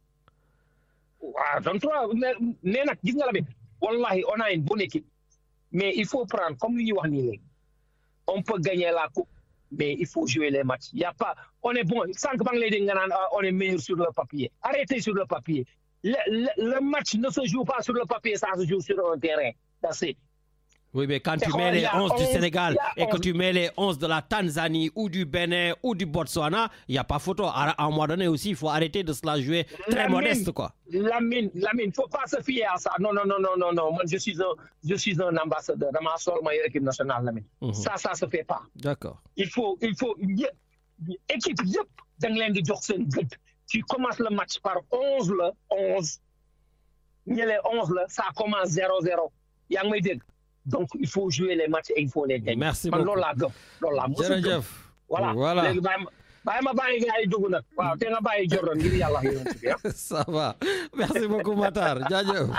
Zone trois, Wallahi, on a une bonne équipe. Mais il faut prendre, comme nous disons, on peut gagner la coupe, mais il faut jouer les matchs. Il y a pas, on est bon. Sans que on est meilleur sur le papier. Arrêtez sur le papier. Le, le, le match ne se joue pas sur le papier, ça se joue sur un terrain. C'est Oui, mais quand tu mets les onze du Sénégal et que tu mets les onze de la Tanzanie ou du Bénin ou du Botswana, il n'y a pas photo. À un moment donné aussi, il faut arrêter de se la jouer très la modeste, mine, quoi. La mine, la mine, il ne faut pas se fier à ça. Non, non, non, non, non, non. Moi, je suis un, je suis un ambassadeur de ma seule meilleure équipe nationale, la mine. Mm-hmm. Ça, ça ne se fait pas. D'accord. Il faut, il faut, équipe, yep, tu commences le match par onze, le onze. Les onze, ça commence zéro zéro. Il y a un Donc, il faut jouer les matchs et il faut les gagner. Merci beaucoup. Voilà. Voilà. Ça va. Merci beaucoup, Matar. Djadjeuf.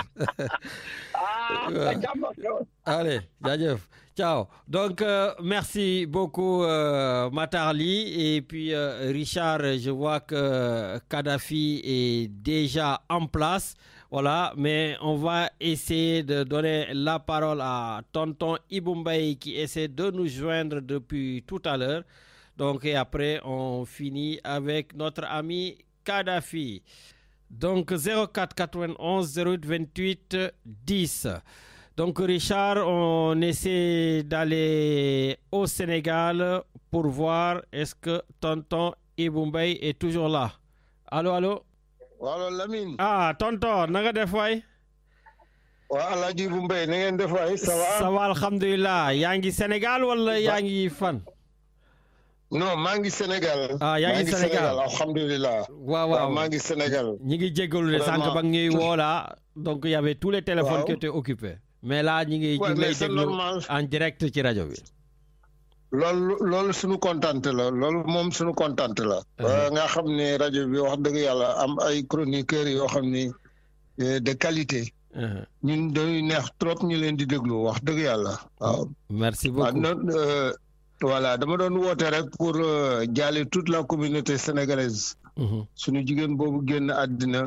Allez, Djadjeuf. Ciao. Donc, euh, merci beaucoup, euh, Matarli. Et puis, euh, Richard, je vois que Kadhafi est déjà en place. Voilà, mais on va essayer de donner la parole à Tonton Ibumbaï qui essaie de nous joindre depuis tout à l'heure. Donc, et après, on finit avec notre ami Kadhafi. Donc, zéro quatre quatre-vingt-onze zéro huit vingt-huit dix. Donc, Richard, on essaie d'aller au Sénégal pour voir est-ce que Tonton Ibumbaï est toujours là. Allô, allô? Wala Lamine. Ah, tonton, na nga def waay? Wa Alhaji Bumbay, na ngeen def waay? Ça va? Ça va, alhamdulillah. Yaa ngi Sénégal wala yaa ngi fan? Non, maa ngi Sénégal. Ah, yaa ngi Sénégal. Alhamdulillah. Waaw waaw. Maa ngi Sénégal. Ñi ngi jéggalu de sànq ba ñuy woo la. Donc il y avait tous les téléphones qui étaient occupés. Mais là ñi ngi ñi ngi lay déglu en direct ci rajo bi. loolu loolu suñu kontante la loolu moom suñu kontante la. nga xam ne rajo bi wax dëgg yàlla am ay chroniqueurs yoo xam ni de qualité. ñun dañuy neex trop ñu leen di déglu wax dëgg yàlla waaw. merci beaucoup euh, voilà dama doon woote rek pour euh, jaale toute la communauté sénégalaise. suñu jigéen boobu génn àddina.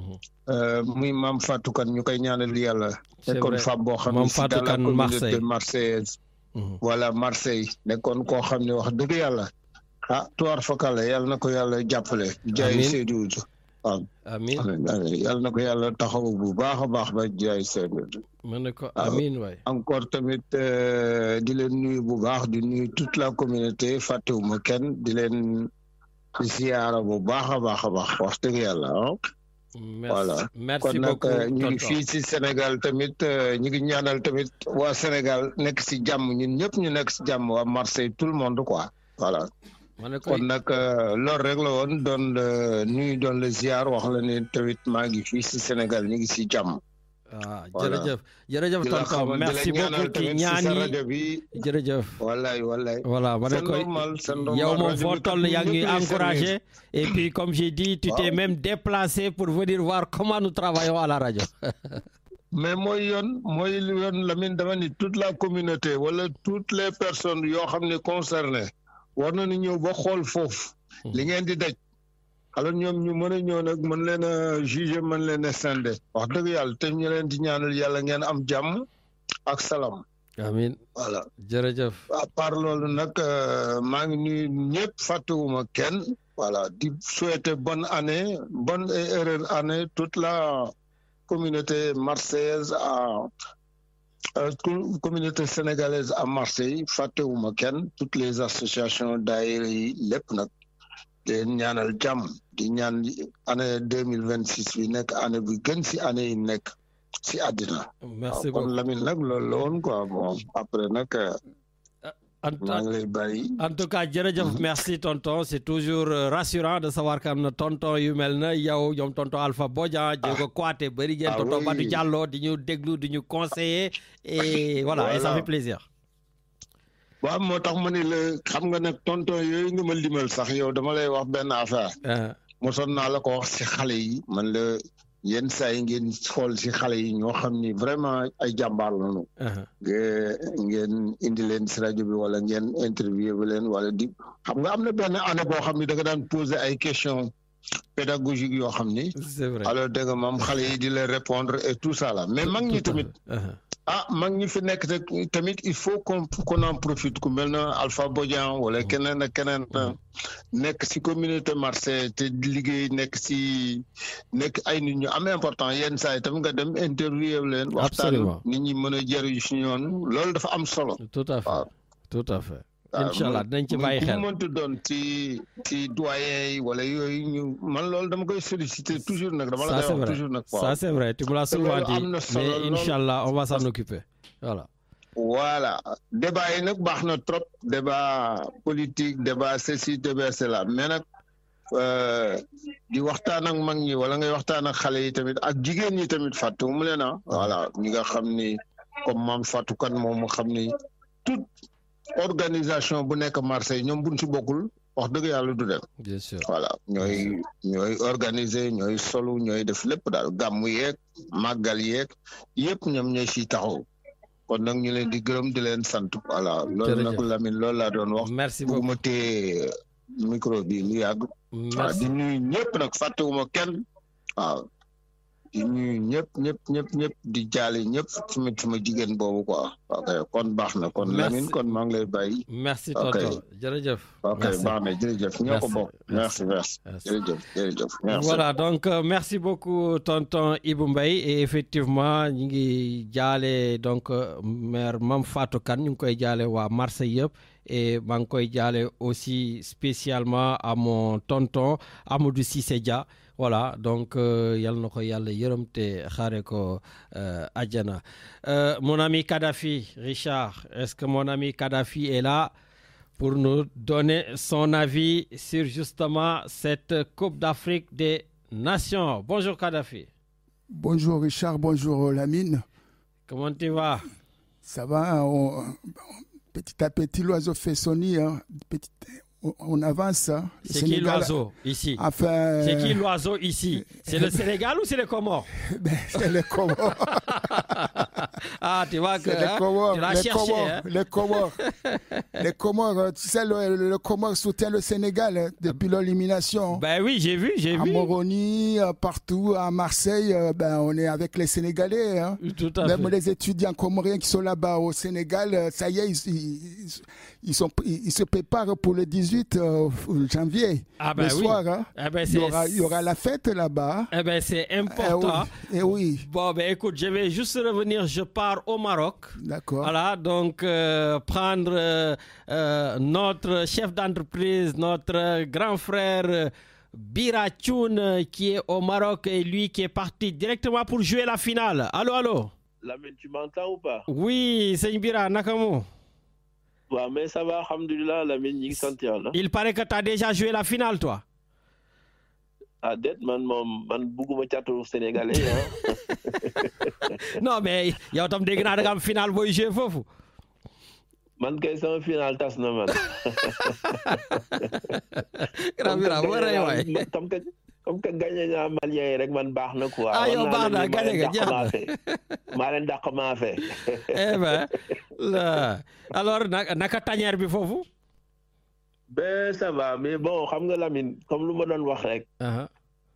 muy Mame Fatou Kane ñu koy ñaanal yàlla. nekkoon femme boo xam ne si dans la communauté marseillaise. voilà Marseille nekkoon koo xam ne wax dëgg yàlla. ah tuwaar fakal yàlla na ko yàlla jàppale. jaay Seydou waaw. amiin yàlla na ko yàlla taxaw bu baax a baax ba jaay Seydou. mën na ko amiin waay. encore tamit di leen nuyu bu baax di nuyu toute la communauté fàttewuma kenn di leen ziyaara bu baax a baax a baax wax dëgg yàlla ah. voilà merci kon nag ñu ngi tonton. fii ci Sénégal tamit ñu ngi ñaanal tamit waa Sénégal nekk ci jàmm ñun ñëpp ñu nekk ci jàmm waa Marseille tout le monde quoi voilà. kon nag loolu rek la woon doon nuyu doon la ziar wax la ne tamit maa ngi fii ci Sénégal ñu ngi ci jàmm. ah jërëjëf jërëjëf tonton merci beaucoup ci ñaan yi jërëjëf. wallaay wallaay. voilà ma ne ko yow moom foo toll yaa ngi encouragé et puis comme j'ai dit tu t'es même déplacé pour venir voir comment nous travaillons à la radio. mais mooy yoon mooy yoon Lamine dama ni toute la communauté wala toutes les personnes yoo xam ne concernées war nañu ñëw ba xool foofu. li ngeen di daj. alors ñoom ñu mën a ñëw nag mën leen a juger mën leen a scinder wax dëgg yàlla te ñu leen di ñaanal yàlla ngeen am jàmm ak salaam. amiin voilà jërëjëf. à part loolu nag maa ngi nuyu ñëpp fàttewuma kenn. voilà di souhaiter bonne année bonne et heureuse année toute la communauté marseillaise à communauté sénégalaise à Marseille fàttewuma kenn toutes les associations daayira yi lépp nag. di ñaanal jàmm di ñaan année deux mille vingt six bi nekk année bi gën si année yi nekk si àddina. merci beaucoup kon Lamine nag loolu la woon quoi bon après nag. maa ngi lay bàyyi. en tout cas jërëjëf merci tonton c'est toujours rassurant de savoir que am na tonton yu mel na yow ñoom tonton Alpha Bodian. Diego Kouaté bëri ngeen tonton Badou Diallo di ñu déglu di ñu conseiller et voilà et ça fait plaisir. waaw moo tax ma ni la xam nga nag tonton yooyu nga ma limal sax yow dama lay wax benn affaire. mosoon naa la ko wax si xale yi man la yenn saa yi ngeen xool si xale yi ñoo xam ni vraiment ay jàmbaar lañu. ngeen indi leen si rajo bi wala ngeen interview bi leen wala di xam nga am na benn année boo xam ni da nga daan poser ay questions pédagogiques yoo xam ni. c'est vrai alors dégg nga moom xale yi di leen répondre et tout ça là mais mag ñi tamit. ah mag ñi fi nekk tamit il faut qu'on qu'on en profite ku mel na Alpha Bodian wala keneen ak keneen nekk si communauté Marseille te liggéey nekk si nekk ay nit ñu am important yenn saa yi tamit nga dem interview leen. waxtaan nit ñi mën a jëriñu si ñoon loolu dafa am solo. tout à fait tout à fait. incha allah dinañ ci bàyyi xel mu mënti doon ci ci doyen yi wala yooyu ñu man loolu dama koy solliciter toujours nag. dama la koy wax toujours nag. ça c'est vrai tu me l'as souvent dit mais incha allah on va s'en occuper voilà. voilà débat yi nag baax na trop débat politique débat ceci débat cela mais nag di waxtaan ak mag ñi wala ngay waxtaan ak xale yi tamit ak jigéen ñi tamit fàttu mu leen ah. voilà ñi nga xam ni comme Mame Fatou Kane moom mu xam ni tout. organisation bu nekk Marseille ñoom buñ ci bokkul wax dëgg yàlla du dem. bien sûr voilà ñooy ñooy organiser ñooy solu ñooy def lépp daal gàmmu yeeg màggal yeeg yëpp ñoom ñooy siy taxaw kon nag ñu leen di gërëm di leen sant. voilà loolu nag Lamine loolu laa doon wax. merci beaucoup bu ma téye micro bi lu yàgg. merci di nuyu ñëpp nag fàttewuma kenn waaw. di nuyu ñëpp ñëpp ñëpp ñëpp di jaale ñëpp sama sama jigéen boobu quoi. ok kon baax na kon Lamine kon maa ngi lay bàyyi. merci tonton jërëjëf. ok baax na jërëjëf ñoo ko bokk. merci merci jërëjëf jërëjëf. merci voilà donc euh, merci beaucoup tonton Ibou Mbaye et effectivement ñu ngi jaale donc maire Mame Fatou Kane ñu ngi koy jaale waa Marseille yëpp. et maa ngi koy jaale aussi spécialement à mon tonton Amadou Cissé Dia. Voilà, donc euh, yal na ko yàlla yërëm te xaare ko euh, àjjana. Euh, mon ami Kadhafi, Richard, est-ce que mon ami Kadhafi est là pour nous donner son avis sur justement cette Coupe d'Afrique des Nations? Bonjour Kadhafi. Bonjour Richard, bonjour Lamine. Comment tu vas? Ça va, on, petit à petit, l'oiseau fait son nid. Hein. Petit, on avance. Hein. C'est Sénégal, qui l'oiseau ici enfin, C'est qui l'oiseau ici C'est le Sénégal ou c'est les Comores? Ben, c'est les Comores. Ah, tu vois que les hein, Comores, tu l'as les cherché. Comores, Hein? les Comores, les Comores, tu sais, le, le Comore soutient le Sénégal hein, depuis l'élimination. Ben oui, j'ai vu, j'ai à vu. À Moroni, partout, à Marseille, ben, on est avec les Sénégalais. Hein. Tout à Même fait. les étudiants comoriens qui sont là-bas au Sénégal, ça y est, ils, ils, ils, sont, ils, ils se préparent pour le dix-huit euh, janvier. Ah ben le oui. soir, hein. Ah ben il, y aura, il y aura la fête là-bas. Eh ben c'est important. Eh oui. Eh oui. Bon, ben écoute, je vais juste revenir. Je pars au Maroc. D'accord. Voilà, donc euh, prendre euh, euh, notre chef d'entreprise, notre grand frère euh, Bira Thioune qui est au Maroc et lui qui est parti directement pour jouer la finale. Allô, allô. Lamine, tu m'entends ou pas? Oui, c'est Bira, Nakamu. Ouais, mais ça va, alhamdoulilah, Lamine, il Il paraît que tu as déjà joué la finale, toi. Ah, det man mom man bëgguma caatu sénégalais hein. Non mais yow tam dégg naa da nga am final boy jouer fofu. Man kay sama final tas na man. Grand Bira waray way. Comme que comme que gagné na Malien rek man baax na quoi. Ah yow baax na gagné nga jeex maa leen dàq maa fe. Eh ben la alors naka tanière bi fofu? Ben ça va, mais bon, xam nga Lamine, comme lu ma doon wax rek. Uh-huh.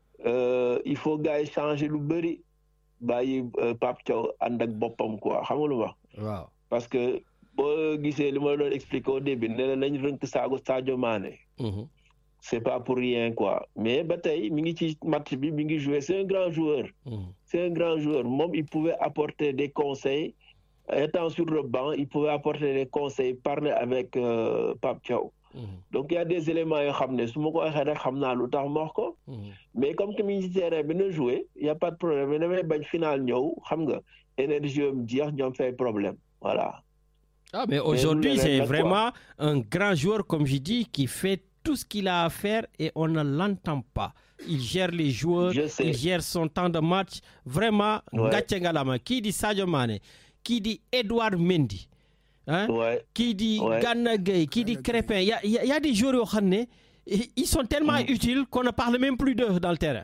Euh, il faut gars yi changer lu bëri bàyyi Pape Thiaw ànd ak boppam quoi, xam nga lu wax. Waaw. Parce que boo gisee li ma doon expliquer au début ne nañ rënk saagu Sadio Mané. Uh-huh. C'est pas pour rien quoi. Mais ba tey mi ngi ci match bi mi ngi jouer, c'est un grand joueur. Uh-huh. C'est un grand joueur. Moom il pouvait apporter des conseils. Étant sur le banc, il pouvait apporter des conseils, parler avec euh, Pape Thiaw. Donc il y a des éléments yoo xam ne su ma ko waxee rek xam naa lu tax ma wax ko. Mais comme que mi ngi ci terrain bi na joué il y a pas de problème mais damay bañ final ñëw xam nga énergie am jeex ñoom fay problème voilà. Ah mais aujourd'hui mais c'est vraiment un grand joueur comme je dis qui fait tout ce qu'il a à faire et on ne l'entend pas. Il gère les joueurs, il gère son temps de match vraiment gàcce ngalama kii di Sadio Mané kii di Edouard Mendy. Hein? Ouais. Qui dit ouais. Gana Gueye, qui dit Crépin. Il y a, y, a, y a des joueurs ils sont tellement mm. utiles qu'on ne parle même plus d'eux dans le terrain.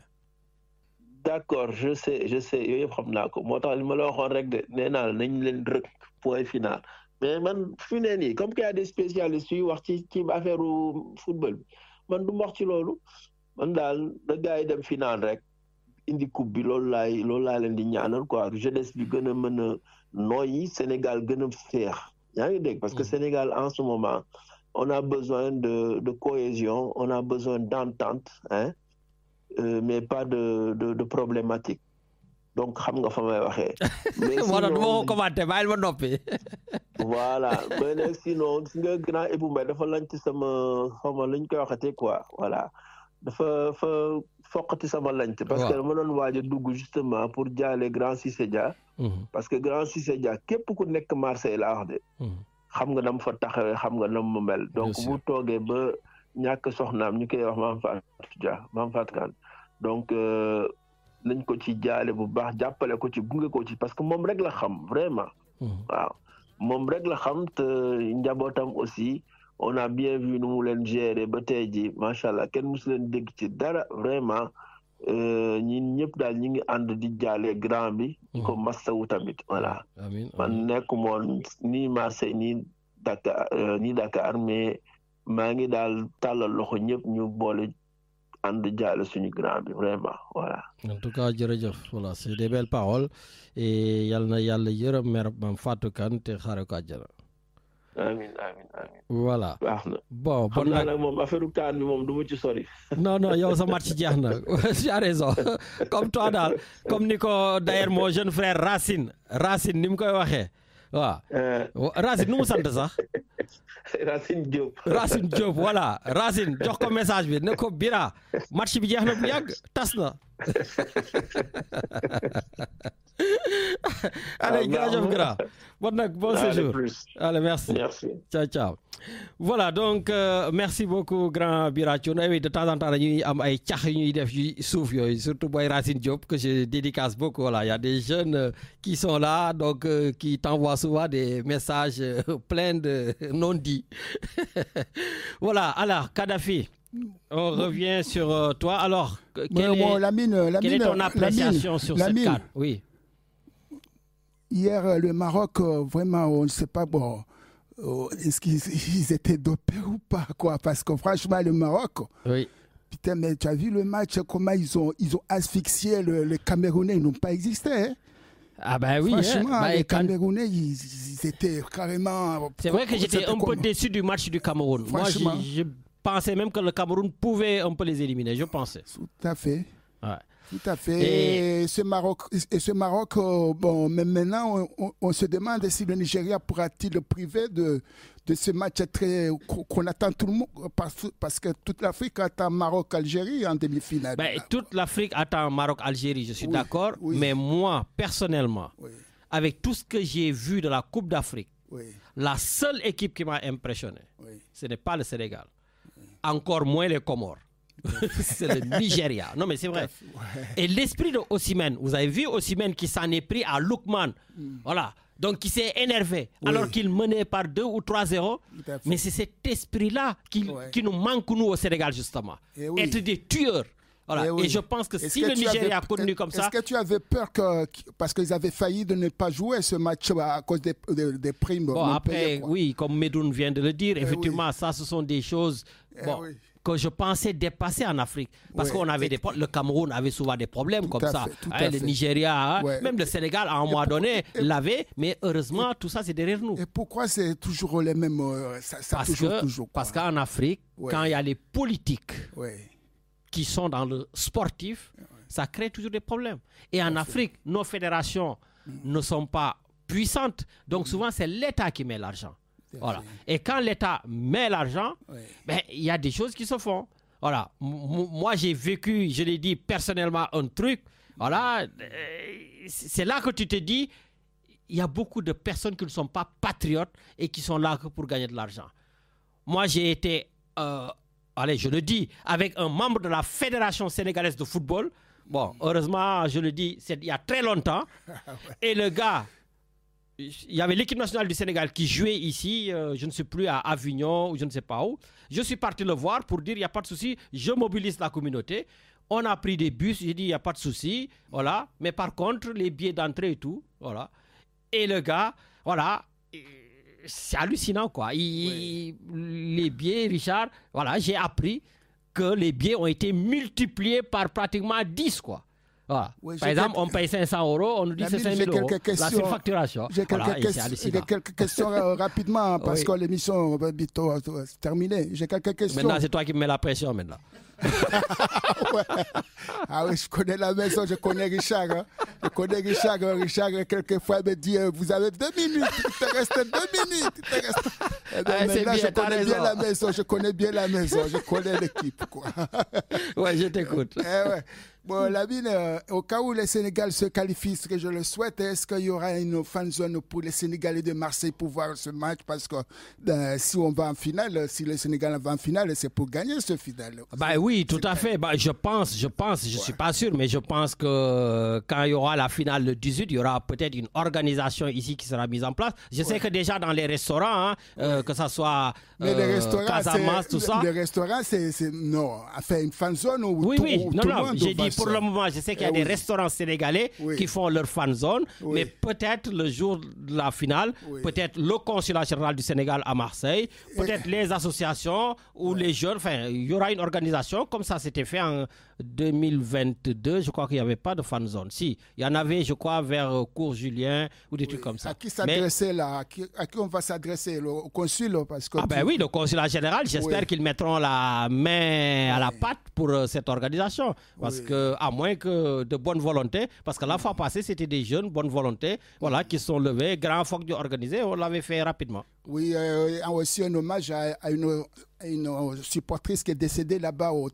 D'accord, je sais, je sais. Yo xam naa ko moo tax li ma la waxoon rek de nee naa la nañ leen rek point final. Mais man fi ne nii comme qu'il y a des spécialistes yu wax ci ci affaire football bi man du ma wax ci loolu man daal da gars yi dem final rek indi coupe bi loolu laay loolu laa leen di ñaanal quoi jeunesse bi gën a mën a nooyi Sénégal gën a féex. Yaa ngi dégg parce que Sénégal en ce moment on a besoin de de cohésion, on a besoin d'entente hein euh, mais pas de de de problématique. Donc xam nga fa may waxee. Mais sinon mo commenté bayil ma noppi. Voilà, mais nag sinon gis nga grand Ibou Mbaye dafa lañ ci sama xawma lañ koy waxatee quoi voilà. Dafa fa foqati sama lañ parce que dama doon waaj a dugg justement pour jaale grand Cissé Dia. Parce que grand Cissé Dia képp ku nekk Marseille laa wax de. xam nga dama fa taxawee xam nga nam mu mel. Donc bu toogee ba ñàkk soxnaam ñu koy wax Mame Fatou Dia Mame Fatou Kane donc nañ ko ci jaale bu baax jàppale ko ci gunge ko ci parce que moom rek la xam vraiment. waaw moom rek la xam te njabootam aussi on a bien vu nu mu leen gérer ba tey ji macha allah kenn musu leen dégg ci dara vraiment. ñun ñëpp daal ñi ngi ànd di jaale grand bi. di ko masawu tamit voilà. man nekkumoon ni Marseille ni Dakar ni Dakar mais maa ngi daal tàllal loxo ñëpp ñu boole ànd jaale suñu grand bi vraiment voilà. En tout cas jërëjëf voilà c'est des belles paroles et yal na yàlla yërëm mer Mame Fatou Kane te xaare ko àjjana. Amin amin amin. Voilà. baax na bon bon nag nag moom affaire kaan bi moom du ma ci sori. non non yow sa match jeex na tu as raison comme toi daal comme ni ko d'ailleurs mon jeune frère Racine Racine ni mu koy waxee waaw. Racine nu mu sant sax. Racine Diop. Racine Diop voilà Racine jox ko message bi ne ko Bira match bi jeex na bu yàgg tas na. Allez, grand job, grand. Bon, bon séjour. Allez, merci. Merci. Ciao, ciao. Voilà, donc, euh, merci beaucoup, grand Biratio. Oui, de temps en temps, il y a des surtout Boy Racine Diop, que je dédicace beaucoup. Voilà. Il y a des jeunes euh, qui sont là, donc, euh, qui t'envoient souvent des messages euh, pleins de non-dits. Voilà, alors, Kadhafi. On revient sur euh, toi. Alors, quelle, bon, est, bon, la mine, la quelle mine, est ton appréciation mine, sur cette carte? Oui. Hier, le Maroc, vraiment, on ne sait pas, bon, est-ce qu'ils étaient dopés ou pas, quoi? Parce que franchement, le Maroc, oui. Putain, mais tu as vu le match, comment ils ont, ils ont asphyxié le, les Camerounais, ils n'ont pas existé, hein? Ah ben oui, franchement, hein. Bah, les quand... Camerounais, ils, ils étaient carrément... C'est vrai que j'étais un peu déçu du match du Cameroun. Moi, je, je pensais même que le Cameroun pouvait un peu les éliminer, je pensais. Tout à fait. Ouais. Tout à fait. Et, et ce Maroc, et ce Maroc euh, bon, mais maintenant, on, on, on se demande si le Nigeria pourra-t-il priver de, de ce match très qu'on attend tout le monde, parce, parce que toute l'Afrique attend Maroc-Algérie en demi-finale. Ben, toute l'Afrique attend Maroc-Algérie, je suis oui, d'accord. Oui. Mais moi, personnellement, oui. avec tout ce que j'ai vu de la Coupe d'Afrique, oui. la seule équipe qui m'a impressionné, oui. ce n'est pas le Sénégal. Oui. Encore moins les Comores. C'est le Nigeria. Non, mais c'est vrai. Ouais. Et l'esprit de Osimhen, vous avez vu Osimhen qui s'en est pris à Lookman. Mm. Voilà. Donc, qui s'est énervé oui. alors qu'il menait par deux ou trois zéro. Mais c'est cet esprit-là qui, ouais. qui nous manque, nous, au Sénégal, justement. Et oui. Être des tueurs. Voilà. Et, oui. Et je pense que si que le Nigeria avais, continue comme ça... Est-ce que tu avais peur que... Parce qu'ils avaient failli de ne pas jouer ce match à cause des, des, des primes. Bon, après, payées, oui, comme Medoun vient de le dire, et effectivement, oui. ça, ce sont des choses... Bon, oui. que je pensais dépasser en Afrique. Parce oui, qu'on avait des le Cameroun avait souvent des problèmes comme ça. Fait, hein, le Nigeria, hein, ouais. même le Sénégal, à un moment donné, l'avait. Mais heureusement, et, tout ça, c'est derrière nous. Et pourquoi c'est toujours les mêmes... Euh, ça, ça parce toujours, que, toujours, parce qu'en Afrique, ouais. quand il y a les politiques ouais. qui sont dans le sportif, ouais. ça crée toujours des problèmes. Et en Afrique, nos fédérations mmh. ne sont pas puissantes. Donc mmh. souvent, c'est l'État qui met l'argent. Voilà. Et quand l'État met l'argent, oui. ben, y a des choses qui se font. Voilà. M- moi, j'ai vécu, je l'ai dit personnellement, un truc. Voilà. Euh, c'est là que tu te dis, il y a beaucoup de personnes qui ne sont pas patriotes et qui sont là que pour gagner de l'argent. Moi, j'ai été, euh, allez, je le dis, avec un membre de la Fédération sénégalaise de football. Bon, heureusement, je le dis, c'est il y a très longtemps. Et le gars... Il y avait l'équipe nationale du Sénégal qui jouait ici, euh, je ne sais plus, à Avignon ou je ne sais pas où. Je suis parti le voir pour dire, il n'y a pas de souci, je mobilise la communauté. On a pris des bus, j'ai dit, il n'y a pas de souci, voilà. Mais par contre, les billets d'entrée et tout, voilà. Et le gars, voilà, c'est hallucinant, quoi. Il, oui. Les billets, Richard, voilà, j'ai appris que les billets ont été multipliés par pratiquement dix, quoi. Voilà. Oui, par exemple, quelques... on paye cinq cents euros, on nous dit c'est cinq mille euros. La surfacturation. J'ai quelques, voilà, que... j'ai quelques questions euh, rapidement parce oui. que l'émission va bientôt se terminer. J'ai quelques questions. Maintenant, c'est toi qui me mets la pression maintenant. ouais. Ah oui, je connais la maison, je connais Richard. Hein. Je connais Richard. Richard, quelquefois, me dit vous avez deux minutes, il te reste deux minutes. Il te reste... Eh bien, ah, maintenant, bien, je connais raison. bien la maison, je connais bien la maison, je connais l'équipe. Quoi. Ouais, je t'écoute. Eh ouais. Bon, Lamine, euh, au cas où le Sénégal se qualifie, ce que je le souhaite, est-ce qu'il y aura une fan zone pour les Sénégalais de Marseille pour voir ce match? Parce que euh, si on va en finale, si le Sénégal va en finale, c'est pour gagner ce finale. Bah oui, tout à fait. Bah, je pense, je pense, je ne ouais. suis pas sûr, mais je pense que quand il y aura la finale le dix-huit, il y aura peut-être une organisation ici qui sera mise en place. Je ouais. sais que déjà dans les restaurants, hein, ouais. euh, que ça soit euh, mais les restaurants, Casamance, tout ça. Les restaurants, c'est, c'est non, faire une fan zone où oui, tout, oui. où non, tout non, le monde j'ai dit pour le moment, je sais qu'il y a eh des oui. restaurants sénégalais oui. qui font leur fan zone, oui. mais peut-être le jour de la finale, oui. peut-être le consulat général du Sénégal à Marseille, peut-être Et... les associations ou ouais. les jeunes, enfin, il y aura une organisation comme ça c'était fait en deux mille vingt-deux, je crois qu'il n'y avait pas de fan zone. Si, il y en avait, je crois, vers Cours Julien ou des oui. trucs comme ça. À qui s'adresser mais... là à qui, à qui on va s'adresser? Le, au consul parce que Ah ben tu... oui, le consulat général, j'espère oui. qu'ils mettront la main à la patte pour uh, cette organisation. Parce oui. que, à moins que de bonne volonté, parce que la fois passée, c'était des jeunes bonne volonté, voilà, qui sont levés, grand foc organisé, on l'avait fait rapidement. Oui, euh, aussi un hommage à, à, une, à une supportrice qui est décédée là-bas au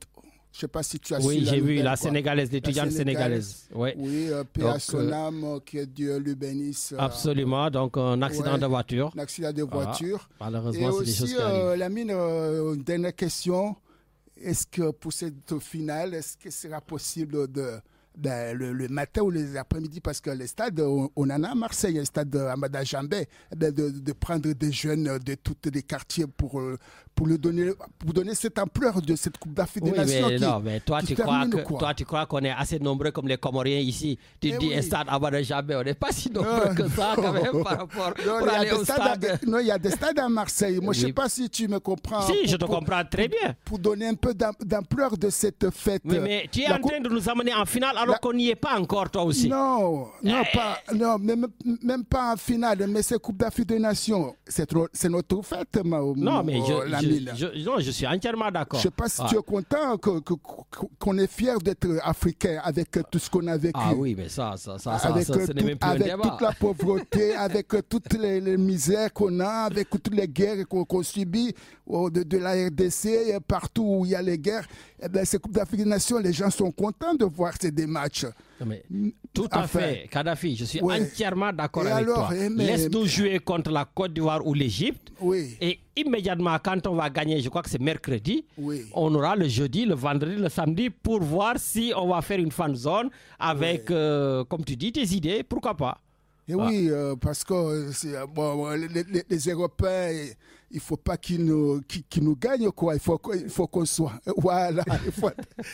Je ne sais pas si tu as oui, su la Oui, j'ai vu la sénégalaise, l'étudiante sénégalaise. Ouais. Oui, euh, paix à son âme, euh, que Dieu lui bénisse. Euh, absolument, donc un accident ouais, de voiture. Un accident de voiture. Ah, malheureusement, c'est des choses qui euh, arrivent. Lamine, euh, une dernière question. Est-ce que pour cette finale, est-ce que ce sera possible de... Ben, le, le matin ou les après-midi, parce que les stades, on, on en a à Marseille, un stade à Amada Jambé, ben de, de prendre des jeunes de tous les quartiers pour, pour, le donner, pour donner cette ampleur de cette Coupe d'Afrique oui, des Nations. Mais qui, non, mais toi, qui tu crois termine, que, toi, tu crois qu'on est assez nombreux comme les Comoriens ici. Tu eh dis oui. un stade à Amada Jambé, on n'est pas si nombreux non, que ça quand même par rapport non, pour aller au stade. À, non, il y a des stades à Marseille. Moi, oui. je ne sais pas si tu me comprends. Si, pour, je te pour, comprends très pour, bien. Pour donner un peu d'ampleur de cette fête. Oui, mais tu es la en train de nous amener en finale alors la... qu'on n'y est pas encore, toi aussi. Non, non, eh. pas, non même, même pas en finale, mais c'est Coupe d'Afrique des Nations. C'est notre fête, ma, Non, mais je, Lamine. je, je, non, je suis entièrement d'accord. Je ne sais pas si ah. tu es content qu'on que, qu'on est fier d'être africain avec tout ce qu'on a vécu. Ah oui, mais ça, ça, ça, avec ça, ça ce tout, n'est même plus avec un débat. toute la pauvreté, avec toutes les, les misères qu'on a, avec toutes les guerres qu'on qu subit de, de la R D C, partout où il y a les guerres. Eh bien, ces Coupes d'Afrique des Nations, les gens sont contents de voir ces des matchs. Mais, tout à enfin, fait, Kadhafi, je suis ouais. entièrement d'accord avec alors, toi. Eh, mais, Laisse-nous jouer contre la Côte d'Ivoire ou l'Égypte. Oui. Et immédiatement, quand on va gagner, je crois que c'est mercredi, oui. on aura le jeudi, le vendredi, le samedi pour voir si on va faire une fan zone avec, oui. euh, comme tu dis, tes idées. Pourquoi pas? Et ah. oui, euh, parce que bon, les, les, les Européens, il ne faut pas qu'ils nous, qu'ils, qu'ils nous gagnent, quoi. Il faut, il faut qu'on soit. Voilà. Il faut...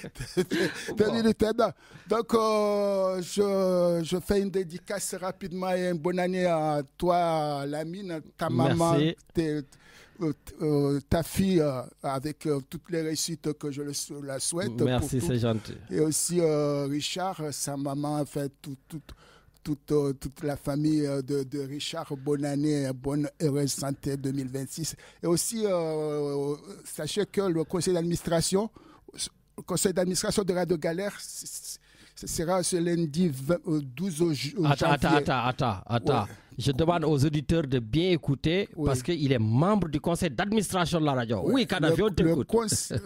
bon. Donc, euh, je, je fais une dédicace rapidement et une bonne année à toi, Lamine, ta maman, tes, euh, ta fille, euh, avec euh, toutes les réussites que je le, la souhaite. Merci, c'est gentil. Et aussi euh, Richard, sa maman, en fait, tout. tout Toute, euh, toute la famille euh, de, de Richard, bonne année, bonne heureuse santé deux mille vingt-six. Et aussi, euh, sachez que le conseil d'administration, le conseil d'administration de Radio Galère, ce sera ce lundi vingt, douze janvier. Attends, attends, attends, attends. attends. Ouais. Je demande aux auditeurs de bien écouter oui. parce qu'il est membre du conseil d'administration de la radio. Ouais. Oui, Kadhafi, on t'écoute. Ouais.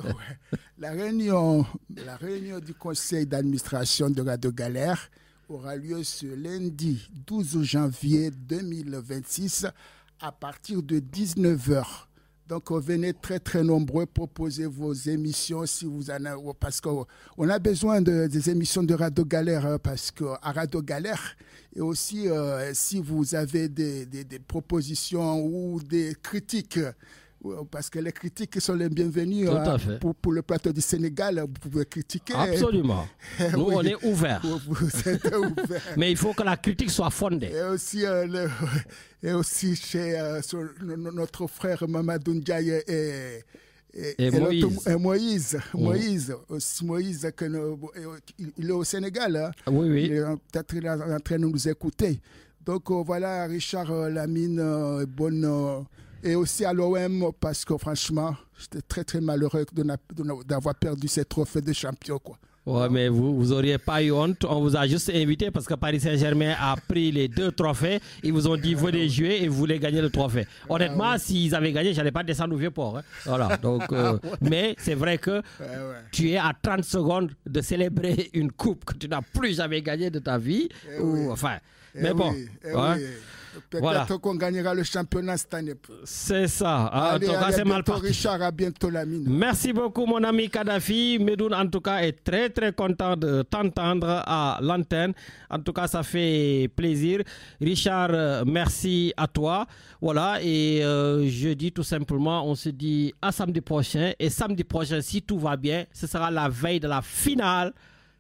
La réunion, la réunion du conseil d'administration de Radio Galère aura lieu ce lundi douze janvier deux mille vingt-six à partir de dix-neuf heures. Donc, venez très, très nombreux, proposez vos émissions si vous en avez, parce qu'on a besoin de, des émissions de Radio Galère, parce qu'à Radio Galère, et aussi euh, si vous avez des, des, des propositions ou des critiques, parce que les critiques sont les bienvenues hein, pour, pour le plateau du Sénégal, vous pouvez critiquer. Absolument. Nous, oui. on est ouverts. Vous êtes ouverts. Mais il faut que la critique soit fondée. Et aussi, euh, le, et aussi chez euh, notre frère Mamadou Ndiaye et, et, et, et Moïse. Et Moïse, mmh. Moïse, aussi Moïse que nous, il est au Sénégal. Hein. Oui, oui. Il est peut-être en train de nous écouter. Donc euh, voilà, Richard euh, Lamine, euh, bonne... Euh, et aussi à l'O M, parce que franchement, j'étais très très malheureux d'avoir perdu ces trophées de champion, quoi. Ouais, mais vous, vous auriez pas eu honte. On vous a juste invité parce que Paris Saint-Germain a pris les deux trophées. Ils vous ont dit venez jouer et vous voulez gagner le trophée. Honnêtement, ah, ouais. s'ils avaient gagné, j'allais pas descendre au Vieux-Port. Hein. Voilà. Donc, euh, ouais. mais c'est vrai que ouais, ouais. tu es à trente secondes de célébrer une coupe que tu n'as plus jamais gagnée de ta vie. Eh ou, oui. Enfin, eh mais oui. bon. Eh hein. oui. Peut-être voilà. qu'on gagnera le championnat cette année. C'est ça. Allez, en tout cas, c'est mal parti. Richard, à bientôt, Lamine. Merci beaucoup, mon ami Kadhafi. Medoun, en tout cas, est très, très content de t'entendre à l'antenne. En tout cas, ça fait plaisir. Richard, merci à toi. Voilà, et euh, je dis tout simplement, on se dit à samedi prochain. Et samedi prochain, si tout va bien, ce sera la veille de la finale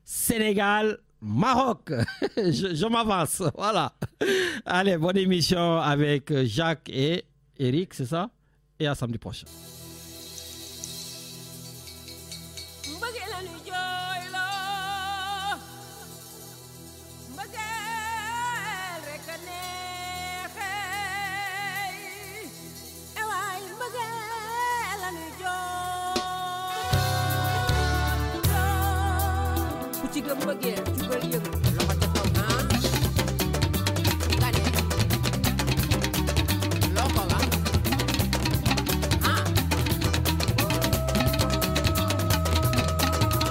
Sénégal Maroc. je, je m'avance. Voilà. Allez, bonne émission avec Jacques et Eric, c'est ça? Et à samedi prochain. ci gëm bëggee jugal yëngu loxo ca kaw ah nga ne loxo la ah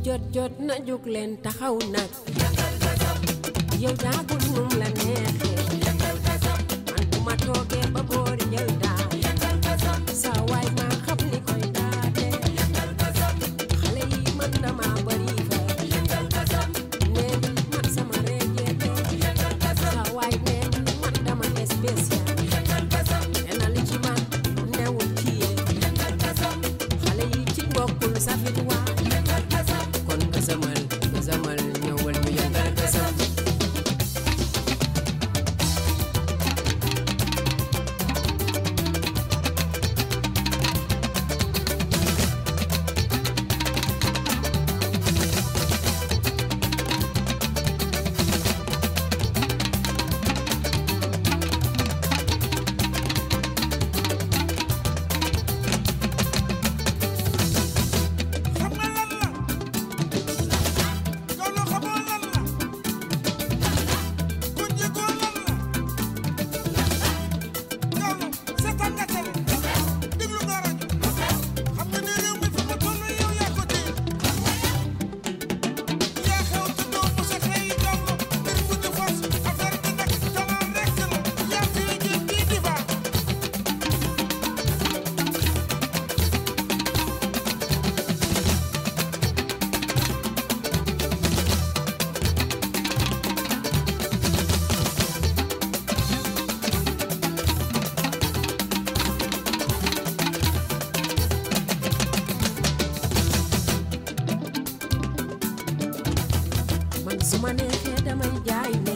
jot jot na jóg leen taxaw nag yow daagul num la neexee man bu ma toogee ba boori jël daa sa waay maa xam ni koy daate xale yi man dama bari fa nee man sama rejeete sa waay nee man dama spécial nee na li ci man newul kii xale yi ci bokkul safit waa kon gësamal gësamal ñëwal ñu yëngal gësam man su ma neexee damay jaay